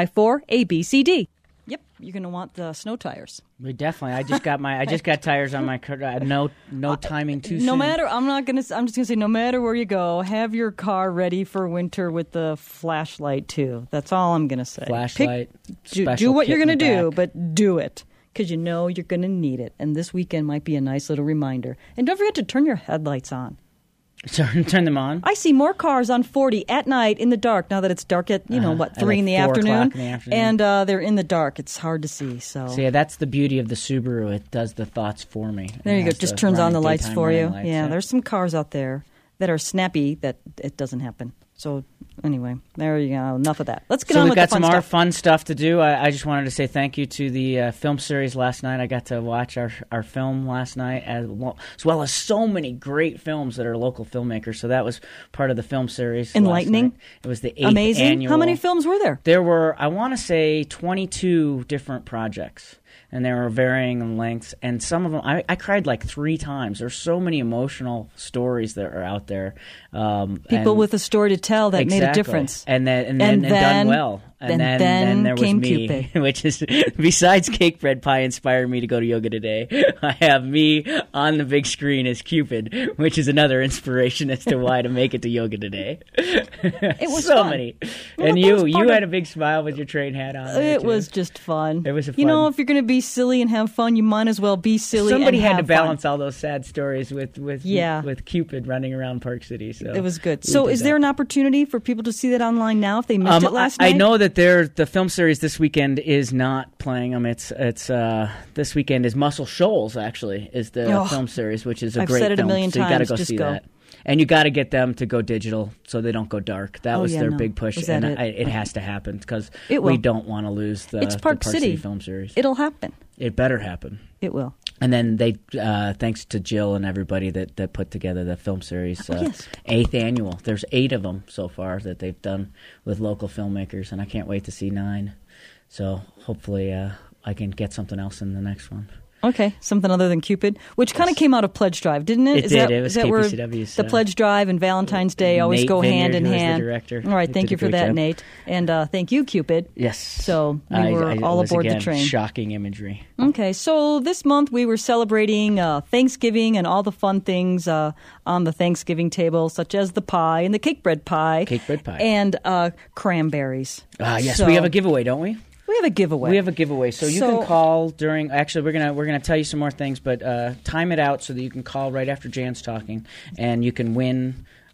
654-ABCD. Yep, you're going to want the snow tires. We definitely. I just got tires on my car. No timing too soon. No matter, I'm just going to say, no matter where you go, have your car ready for winter with the flashlight too. That's all I'm going to say. Flashlight. Do what you're going to do, back. but do it. Because you know you're going to need it. And this weekend might be a nice little reminder. And don't forget to turn your headlights on. Turn them on. I see more cars on 40 at night in the dark now that it's dark at, 3 like in the 4 afternoon. o'clock in the afternoon. And they're in the dark. It's hard to see. So yeah, that's the beauty of the Subaru. It does the thoughts for me. there you go. Just turns on the lights daytime for you. running lights, Yeah, there's some cars out there that are snappy that it doesn't happen. So anyway, there you go. Enough of that. Let's get So on we've with got the fun some more stuff. fun stuff to do. I just wanted to say thank you to the film series last night. I got to watch our film last night as well as so many great films that are local filmmakers. So that was part of the film series. Enlightening. Last night. It was the 8th Amazing. annual. How many films were there? There were, I want to say, 22 different projects. And they were varying in lengths, and some of them I cried like 3 times. There's so many emotional stories that are out there. People with a story to tell that made a difference, and then done well. And then there was came me, Cupid. which is besides Cake Bread Pie inspiring me to go to yoga today. I have me on the big screen as Cupid, which is another inspiration as to why to make it to yoga today. It was so fun. many, Well, and that was you part of- had a big smile with your train hat on. there, It too. was just fun. It was a You know, fun- if you're going to be silly and have fun, you might as well be silly. Somebody and had have to balance fun. all those sad stories with Cupid running around Park City. So It was good. we So, did is that. there an opportunity for people to see that online now if they missed it last night? I know that the film series this weekend is not playing them. It's this weekend is Muscle Shoals actually is the film series, which is a I've great said it a film. million so you got to times. go Just see go. that. And you got to get them to go digital so they don't go dark. That was their big push, Was that and it? it has to happen because It will. we don't want to lose the It's Park the City. film series. It'll happen. It better happen. It will. And then they, thanks to Jill and everybody that put together the film series, yes. 8th annual. There's 8 of them so far that they've done with local filmmakers, and I can't wait to see 9. So hopefully I can get something else in the next one. Okay, something other than Cupid, which kind of came out of Pledge Drive, didn't it? It did. It was that where KPCW's, the Pledge Drive and Valentine's Day always Nate go hand Vineyard, in who was the hand. director. All right, He thank did you a for great that, job. Nate, and thank you, Cupid. Yes. So we were I all was, aboard again, the train. Shocking imagery. Okay, so this month we were celebrating Thanksgiving and all the fun things on the Thanksgiving table, such as the pie and the cake bread pie. Cake bread pie. And cranberries. Yes, So we have a giveaway, don't we? We have a giveaway. We have a giveaway, so you can call during. Actually, we're gonna tell you some more things, but time it out so that you can call right after Jan's talking, and you can win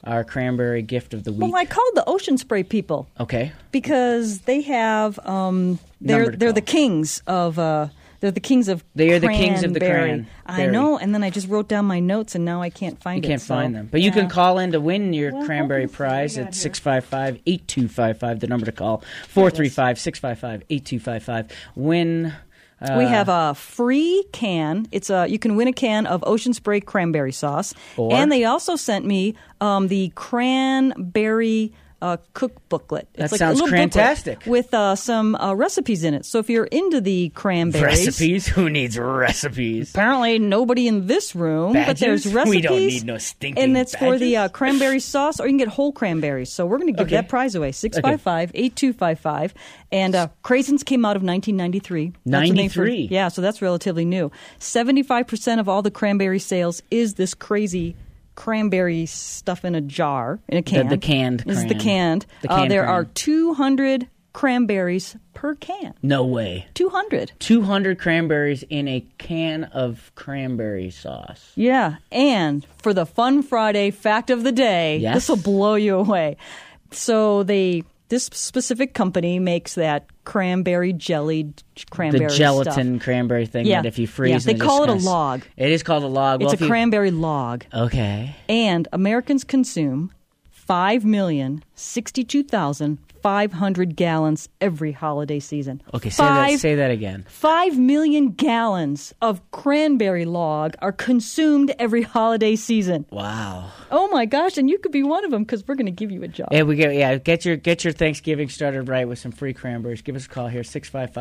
our cranberry gift of the week. Well, I called the Ocean Spray people. Okay. Because they have they're the kings of they're the kings of They are the kings of the cranberry. I know, and then I just wrote down my notes, and now I can't find it. You can't find them. But you can call in to win your cranberry prize at 655-8255, the number to call, 435-655-8255. Win... we have a free can. You can win a can of Ocean Spray cranberry sauce. And they also sent me the cranberry cookbooklet. That sounds fantastic. With some recipes in it. So if you're into the cranberries... Recipes? Who needs recipes? Apparently nobody in this room. Badges? But there's recipes. We don't need no stinking And it's badges. for the cranberry sauce, or you can get whole cranberries. So we're going to give that prize away. 655-8255. And Craisins came out of 1993. 93? Yeah, so that's relatively new. 75% of all the cranberry sales is this crazy cranberry stuff in a jar, in a can. The canned This is cran. the canned. There are 200 cranberries per can. No way. 200. 200 cranberries in a can of cranberry sauce. Yeah, and for the Fun Friday fact of the day, Yes? this will blow you away. So this specific company makes that cranberry jellied cranberry The gelatin stuff. cranberry thing that if you freeze... they call it a log. It is called a log. It's a cranberry log. Okay. And Americans consume 5,062,500 gallons every holiday season. Okay, say that again. 5 million gallons of cranberry log are consumed every holiday season. Wow. Oh my gosh, and you could be one of them because we're going to give you a job. Yeah, get your Thanksgiving started right with some free cranberries. Give us a call here,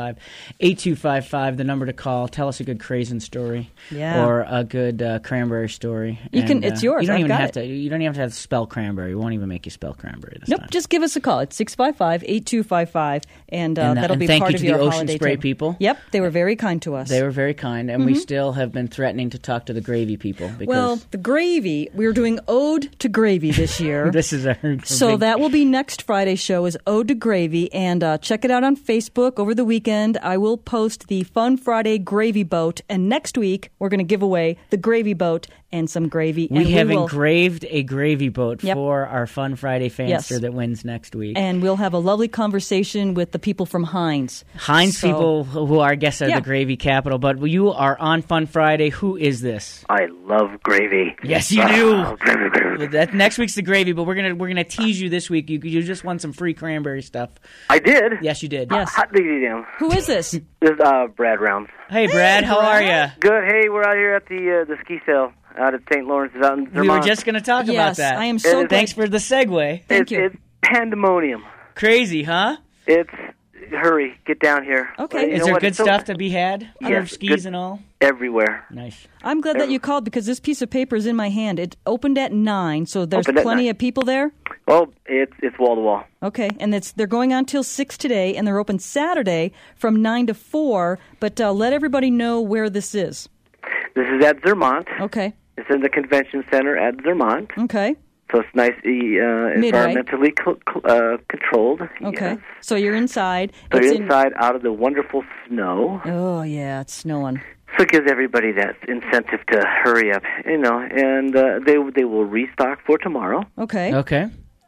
655-8255, the number to call. Tell us a good Craisin story, or a good cranberry story. It's yours. You don't I've even got have it. to. You don't even have to spell cranberry. We won't even make you spell cranberry this Nope, time. just give us a call. It's 655-8255, and that'll be thank part you of to your the Ocean holiday Spray table. people. Yep, they were very kind to us. They were very kind, and we still have been threatening to talk to the gravy people. Because the gravy, we were doing Ode to Gravy this year. This is So that will be next Friday's show is Ode to Gravy, and check it out on Facebook over the weekend. I will post the Fun Friday Gravy Boat, and next week we're going to give away the Gravy Boat and some gravy. We have engraved a gravy boat Yep. for our Fun Friday fanster that wins next week. And we'll have a lovely conversation with the people from Heinz. People who I guess are the gravy capital, but you are on Fun Friday. Who is this? I love gravy. Yes, you do. Gravy. That next week's the gravy, but we're gonna tease you this week. You just won some free cranberry stuff. I did. Yes, you did. Yes. Hot diggity damn. Who is this? This is Brad Rounds. Hey, Brad, how are you? Good. Hey, we're out here at the ski sale out at St. Lawrence out in Vermont. We were just going to talk about that. I am so glad. Thanks for the segue. Thank you. It's pandemonium. Crazy, huh? Hurry, get down here. Okay. Is there good stuff to be had? Yes, skis good. and all? Everywhere. Nice. I'm glad that you called because this piece of paper is in my hand. It opened at 9, so there's Opened at plenty 9. of people there? Well, it's wall to wall. Okay, and they're going on till 6 today, and they're open Saturday from 9 to 4, but let everybody know where this is. This is at Zermatt. Okay. It's in the convention center at Zermatt. Okay. So it's nice, environmentally controlled. Okay. Yes. So you're inside. So you're inside out of the wonderful snow. Oh, yeah, it's snowing. So it gives everybody that incentive to hurry up, and they will restock for tomorrow. Okay. Okay.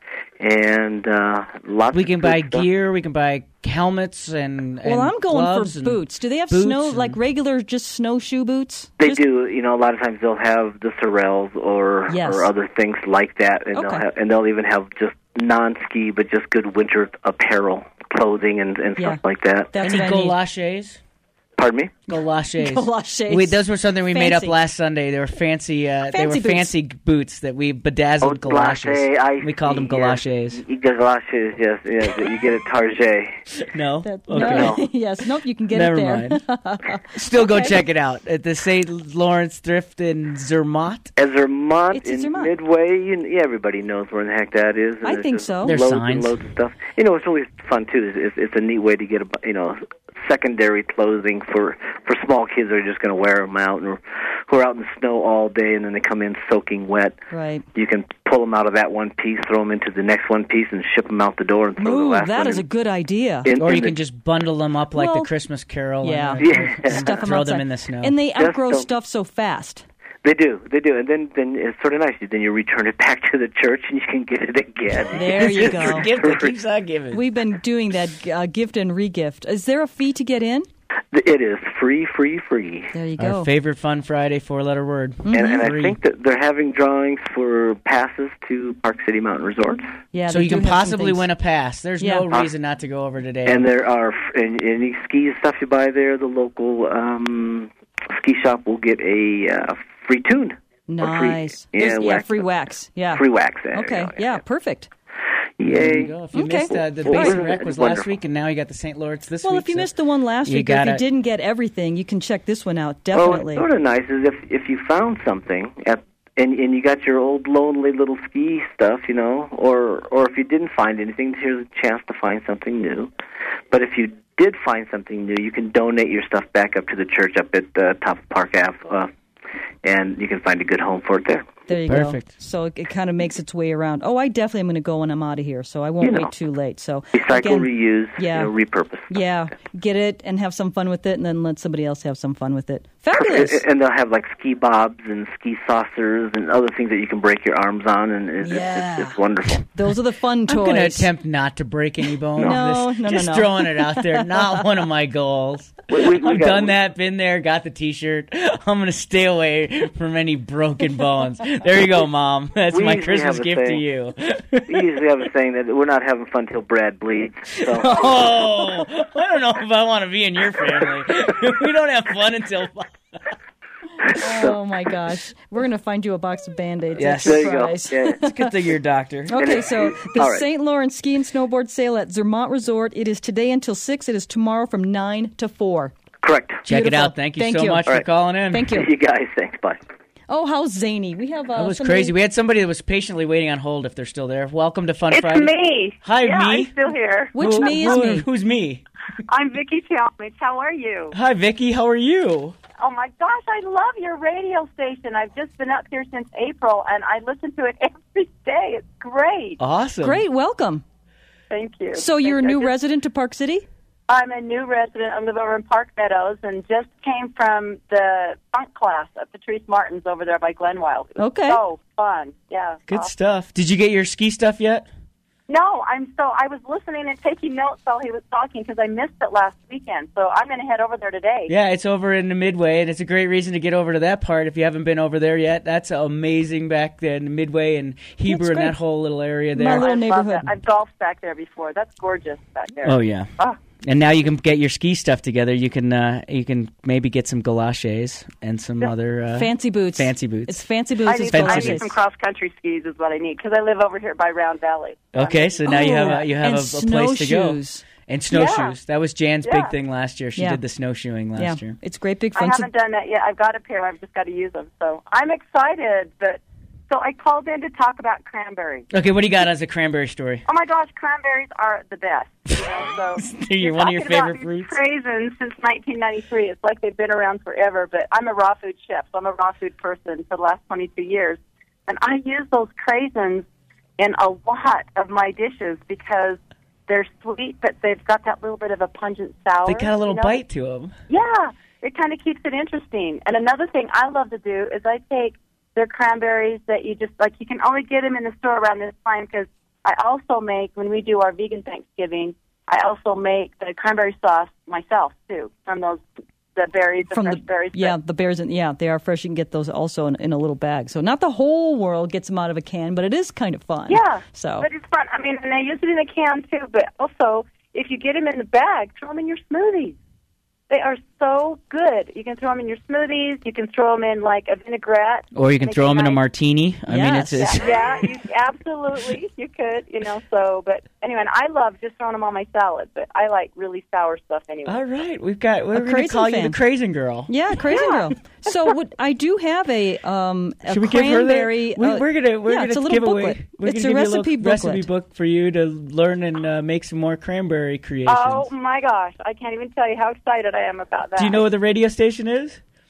And lots. We can of buy good stuff. gear. We can buy helmets and Well, I'm going gloves for and boots. Do they have boots snow, and- like regular just snowshoe boots? They do. A lot of times they'll have the Sorels or other things like that, and they'll even have just non-ski but just good winter apparel, clothing, and stuff like that. That's Any what I need. galoshes? Pardon me? Galoshes. Galoshes. Wait, those were something we made up Fancy. last Sunday. They were fancy. They were boots. fancy boots that we bedazzled galoshes. We called them galoshes. Galoshes, yes. You get it Target. No. No. Okay. Yes. Nope. You can get Never it there. mind. Still go check it out at the St. Lawrence Thrift in Zermatt. At Zermatt It's in in Zermatt. Midway, everybody knows where the heck that is. And I there's think just so. There's loads signs. and loads of stuff. What's really fun too is it's a neat way to get secondary clothing for small kids that are just going to wear them out and who are out in the snow all day and then they come in soaking wet. Right. You can pull them out of that one piece, throw them into the next one piece, and ship them out the door and throw the Ooh, last that one is in. a good idea. Or you can just bundle them up like Well, the Christmas Carol yeah. and Stuff them throw outside. them in the snow. And they Just outgrow don't- stuff so fast. They do, and then it's sort of nice. Then you return it back to the church, and you can get it again. There you go. Gift that keeps on giving. We've been doing that gift and regift. Is there a fee to get in? It is free. There you go. Our favorite Fun Friday 4-letter word. Mm-hmm. And I think that they're having drawings for passes to Park City Mountain Resorts. Yeah, so you can possibly win a pass. There's no reason not to go over today. And there are any ski stuff you buy there, the local ski shop will get a free tune. Nice. Free wax. Yeah. Free wax. Okay. Yeah, perfect. Yay. There you go. If you missed the Basin Rec was last week, and now you got the St. Lawrence this week. Well, if you missed the one last week, or if you didn't get everything, you can check this one out, definitely. Well, what's sort of nice is if you found something and you got your old lonely little ski stuff, or if you didn't find anything, here's a chance to find something new. But if you did find something new, you can donate your stuff back up to the church up at top of Park Ave, and you can find a good home for it there. There you go. So it kind of makes its way around. Oh, I definitely am going to go when I'm out of here, so I won't wait too late. So recycle, reuse, repurpose. Yeah, get it and have some fun with it, and then let somebody else have some fun with it. Fabulous. And they'll have like ski bobs and ski saucers and other things that you can break your arms on, and it's wonderful. Those are the fun toys. I'm going to attempt not to break any bones. No. Just throwing it out there. Not one of my goals. I've done that, been there, got the T-shirt. I'm going to stay away from any broken bones. There you go, Mom. That's my Christmas gift to you. We usually have a saying that we're not having fun till Brad bleeds. So. Oh, I don't know if I want to be in your family. We don't have fun until... Oh, my gosh. We're going to find you a box of Band-Aids. Yes, there you go. Yeah. It's good that you're a doctor. Okay, so the St. Lawrence Ski and Snowboard Sale at Zermatt Resort, it is today until 6. It is tomorrow from 9 to 4. Correct. Check it out. Thank you so much for calling in. Thank you. You guys, thanks. Bye. Oh, how zany. We have that was crazy. We had somebody that was patiently waiting on hold if they're still there. Welcome to Fun Friday. It's me. Hi, me. I'm still here. Which me is me? Who's me? I'm Vicki Talmadge. How are you? Hi, Vicki. How are you? Oh, my gosh. I love your radio station. I've just been up here since April, and I listen to it every day. It's great. Awesome. Great. Welcome. Thank you. So you're a new resident to Park City? I'm a new resident. I live over in Park Meadows and just came from the funk class at Patrice Martin's over there by Glenwild. It was so fun. Yeah. Good stuff. Did you get your ski stuff yet? No, I was listening and taking notes while he was talking because I missed it last weekend. So I'm going to head over there today. Yeah, it's over in the Midway, and it's a great reason to get over to that part if you haven't been over there yet. That's amazing back there in the Midway and Heber and that whole little area there. My little neighborhood. I've golfed back there before. That's gorgeous back there. Oh, yeah. And now you can get your ski stuff together. You can maybe get some galoshes and some other fancy boots. Fancy boots. It's fancy boots. I need some cross country skis is what I need because I live over here by Round Valley. Okay, so now you have a place to go. And snowshoes. Yeah. That was Jan's big thing last year. She did the snowshoeing last year. It's great big fun. I haven't done that yet. I've got a pair. I've just got to use them. So I'm excited, but. So I called in to talk about cranberries. Okay, what do you got as a cranberry story? Oh, my gosh, cranberries are the best. So You're one of your favorite fruits? Craisins since 1993. It's like they've been around forever, but I'm a raw food chef, so I'm a raw food person for the last 22 years. And I use those craisins in a lot of my dishes because they're sweet, but they've got that little bit of a pungent sour. They got a little bite to them. Yeah, it kind of keeps it interesting. And another thing I love to do is I take they're cranberries that you just, you can only get them in the store around this time because I also make, when we do our vegan Thanksgiving, I also make the cranberry sauce myself, too, from the berries, the fresh berries. Yeah, the berries, they are fresh. You can get those also in a little bag. So not the whole world gets them out of a can, but it is kind of fun. Yeah, so. But it's fun. I mean, and I use it in a can, too, but also, if you get them in the bag, throw them in your smoothies. They are so good. You can throw them in your smoothies. You can throw them in like a vinaigrette. Or you can throw them in a martini. I mean, it's absolutely. You could, so, but anyway, and I love just throwing them on my salad, but I like really sour stuff anyway. All right. We're going to call you the Craisin Girl. Yeah, Craisin Girl. So I do have a Should we cranberry. Give her we're going to give away. It's a recipe book for you to learn and make some more cranberry creations. Oh, my gosh. I can't even tell you how excited I am about that. Do you know what the radio station is?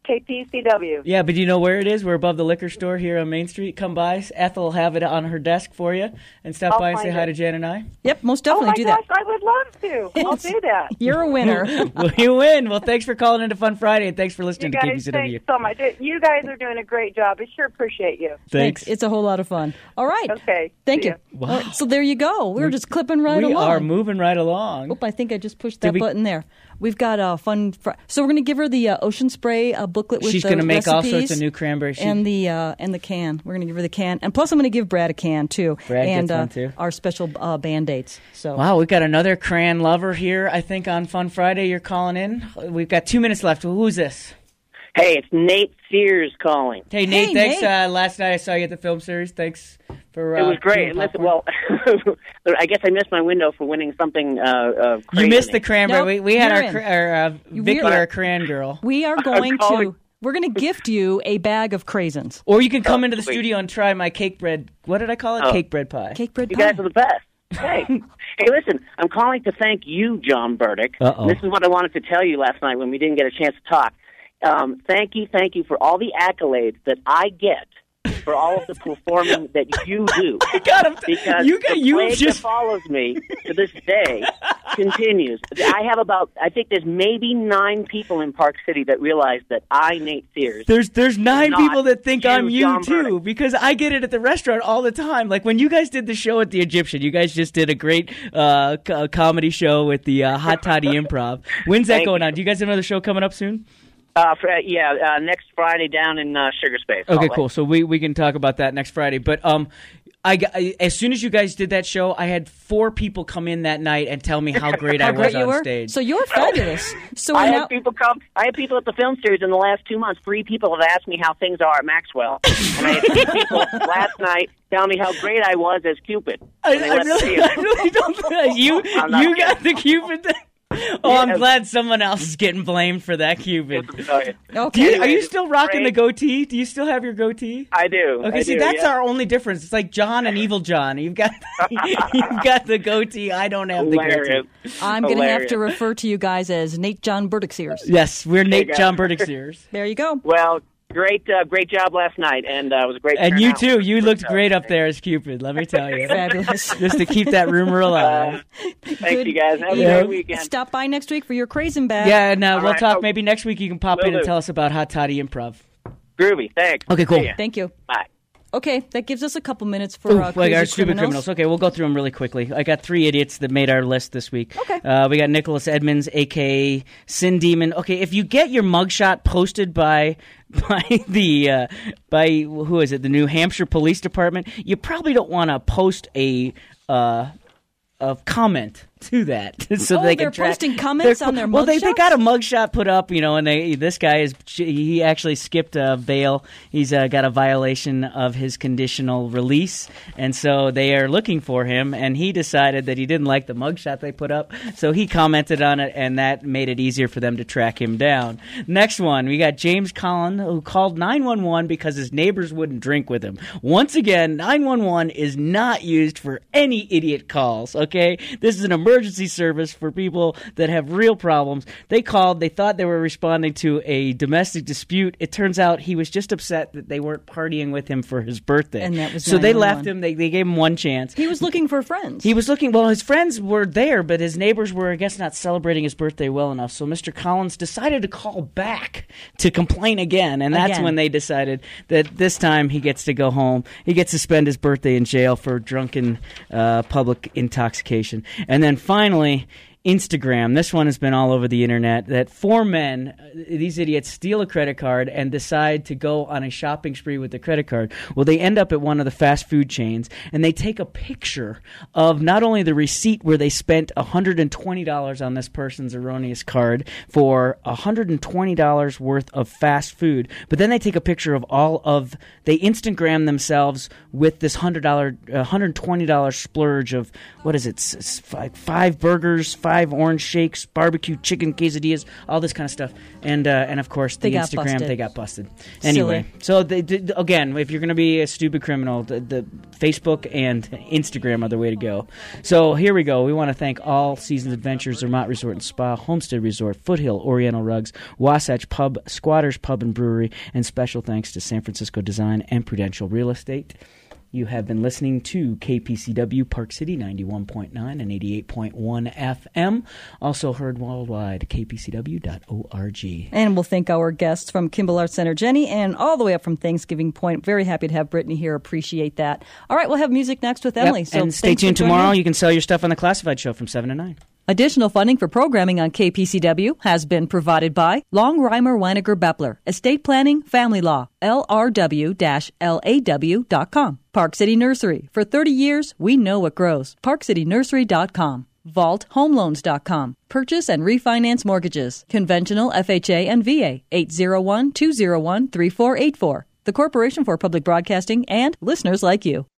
KPCW. Yeah, but do you know where it is? We're above the liquor store here on Main Street. Come by. Ethel will have it on her desk for you. And stop by and say hi to Jan and I. Yep, most definitely do that. that. I would love to. I'll do that. You're a winner. Well, you win. Well, thanks for calling into Fun Friday, and thanks for listening You to guys, KPCW. thanks so much. You guys are doing a great job. I sure appreciate you. Thanks. It's a whole lot of fun. All right. Okay. Thank See you. ya. Wow. All right, so there you go. We were just clipping right along. We are moving right along. Oop, I think I just pushed that button there. We've got a fun... So we're going to give her the Ocean Spray booklet with She's the going to make all recipes sorts of new cranberry sheet. and the can. We're going to give her the can. And plus I'm going to give Brad a can, too. Brad and gets one, too. our special Band-Aids. So. Wow, we've got another cran lover here, I think, on Fun Friday. You're calling in. We've got 2 minutes left. Who's this? Hey, it's Nate Sears calling. Hey, Nate, Hey, thanks. Nate. Last night I saw you at the film series. Thanks for It was great. doing Listen, popcorn. well, I guess I missed my window for winning something crazy. You missed the cranberry. Nope, we had you're our Vicky, We're- our cran girl. We are going calling- to... We're going to gift you a bag of craisins. Or you can come into the sweet. studio and try my cake bread. What did I call it? Oh. Cake bread pie. Cake bread You pie. guys are the best. Hey, hey, listen, I'm calling to thank you, John Burdick. Uh-oh. This is what I wanted to tell you last night when we didn't get a chance to talk. Thank you for all the accolades that I get for all of the performing that you do. got him. Because You plague just- that follows me to this day continues. I think there's maybe 9 people in Park City that realize that I, Nate Sears, There's 9 not people that think I'm you John too, Burdick. because I get it at the restaurant all the time. Like when you guys did the show at the Egyptian, you guys just did a great comedy show with the Hot Toddy Improv. When's that Thank going you. on? Do you guys have another show coming up soon? next Friday down in Sugar Space. Okay, cool. So we can talk about that next Friday. But as soon as you guys did that show, I had 4 people come in that night and tell me how great I How was great you on were? stage. So you're fabulous. So I now, had people come. I had people at the film series in the last 2 months. 3 people have asked me how things are at Maxwell, and I had 3 people last night tell me how great I was as Cupid. I And they let me- really don't think you not got the Cupid thing. Oh, I'm glad someone else is getting blamed for that Cupid. Okay. Are you still rocking the goatee? Do you still have your goatee? I do. Okay, I see, do, that's yeah. our only difference. It's like John and Evil John. You've got the goatee. I don't have Hilarious. the goatee. I'm going to have to refer to you guys as Nate John Burdick Sears. Yes, we're Nate go. John Burdick Sears. There you go. Well, great job last night, and it was a great. And you turnout. too. You looked great up there as Cupid. Let me tell you. Fabulous. Just to keep that rumor alive. Thanks, you guys. Have a Yeah. great weekend. Stop by next week for your Crazen Bag. Yeah, and we'll right. talk maybe next week. You can pop Will in and do. tell us about Hot Toddy Improv. Groovy. Thanks. Okay, cool. See ya. Thank you. Bye. Okay, that gives us a couple minutes for Ooh, Crazy our stupid Criminals. criminals. Okay, we'll go through them really quickly. I got 3 idiots that made our list this week. Okay. We got Nicholas Edmonds, a.k.a. Sin Demon. Okay, if you get your mugshot posted by the who is it? The New Hampshire Police Department, you probably don't want to post a comment to that, so they they're can track. posting comments on their Well, they mugshots? got a mugshot put up, and this guy he actually skipped bail. He's got a violation of his conditional release, and so they are looking for him. And he decided that he didn't like the mugshot they put up, so he commented on it, and that made it easier for them to track him down. Next one, we got James Collin, who called 911 because his neighbors wouldn't drink with him. Once again, 911 is not used for any idiot calls. Okay, this is an emergency service for people that have real problems. They called. They thought they were responding to a domestic dispute. It turns out he was just upset that they weren't partying with him for his birthday. And that was so they 911. left him. They gave him one chance. He was looking for friends. He was looking. Well, his friends were there, but his neighbors were, I guess, not celebrating his birthday well enough. So Mr. Collins decided to call back to complain again, and that's Again. when they decided that this time he gets to go home. He gets to spend his birthday in jail for drunken public intoxication. And then finally, Instagram. This one has been all over the internet, that 4 men, these idiots, steal a credit card and decide to go on a shopping spree with the credit card. Well, they end up at one of the fast food chains, and they take a picture of not only the receipt where they spent $120 on this person's erroneous card for $120 worth of fast food, but then they take a picture of they Instagram themselves with this $120 splurge of, what is it, 5 burgers, 5 5 orange shakes, barbecue chicken quesadillas, all this kind of stuff. And of course, the Instagram, they got busted. Anyway, so again, if you're going to be a stupid criminal, the Facebook and Instagram are the way to go. So here we go. We want to thank All Seasons Adventures, Zermatt Resort and Spa, Homestead Resort, Foothill, Oriental Rugs, Wasatch Pub, Squatters Pub and Brewery, and special thanks to San Francisco Design and Prudential Real Estate. You have been listening to KPCW Park City 91.9 and 88.1 FM. Also heard worldwide, kpcw.org. And we'll thank our guests from Kimball Arts Center, Jenny, and all the way up from Thanksgiving Point. Very happy to have Brittany here. Appreciate that. All right, we'll have music next with Emily. Yep. So and stay tuned tomorrow. You can sell your stuff on the Classified Show from 7 to 9. Additional funding for programming on KPCW has been provided by Longheimer Weiniger Beppler, Estate Planning, Family Law, LRW-LAW.com. Park City Nursery. For 30 years, we know what grows. ParkCityNursery.com. VaultHomeLoans.com. Purchase and refinance mortgages. Conventional FHA and VA. 801-201-3484. The Corporation for Public Broadcasting and listeners like you.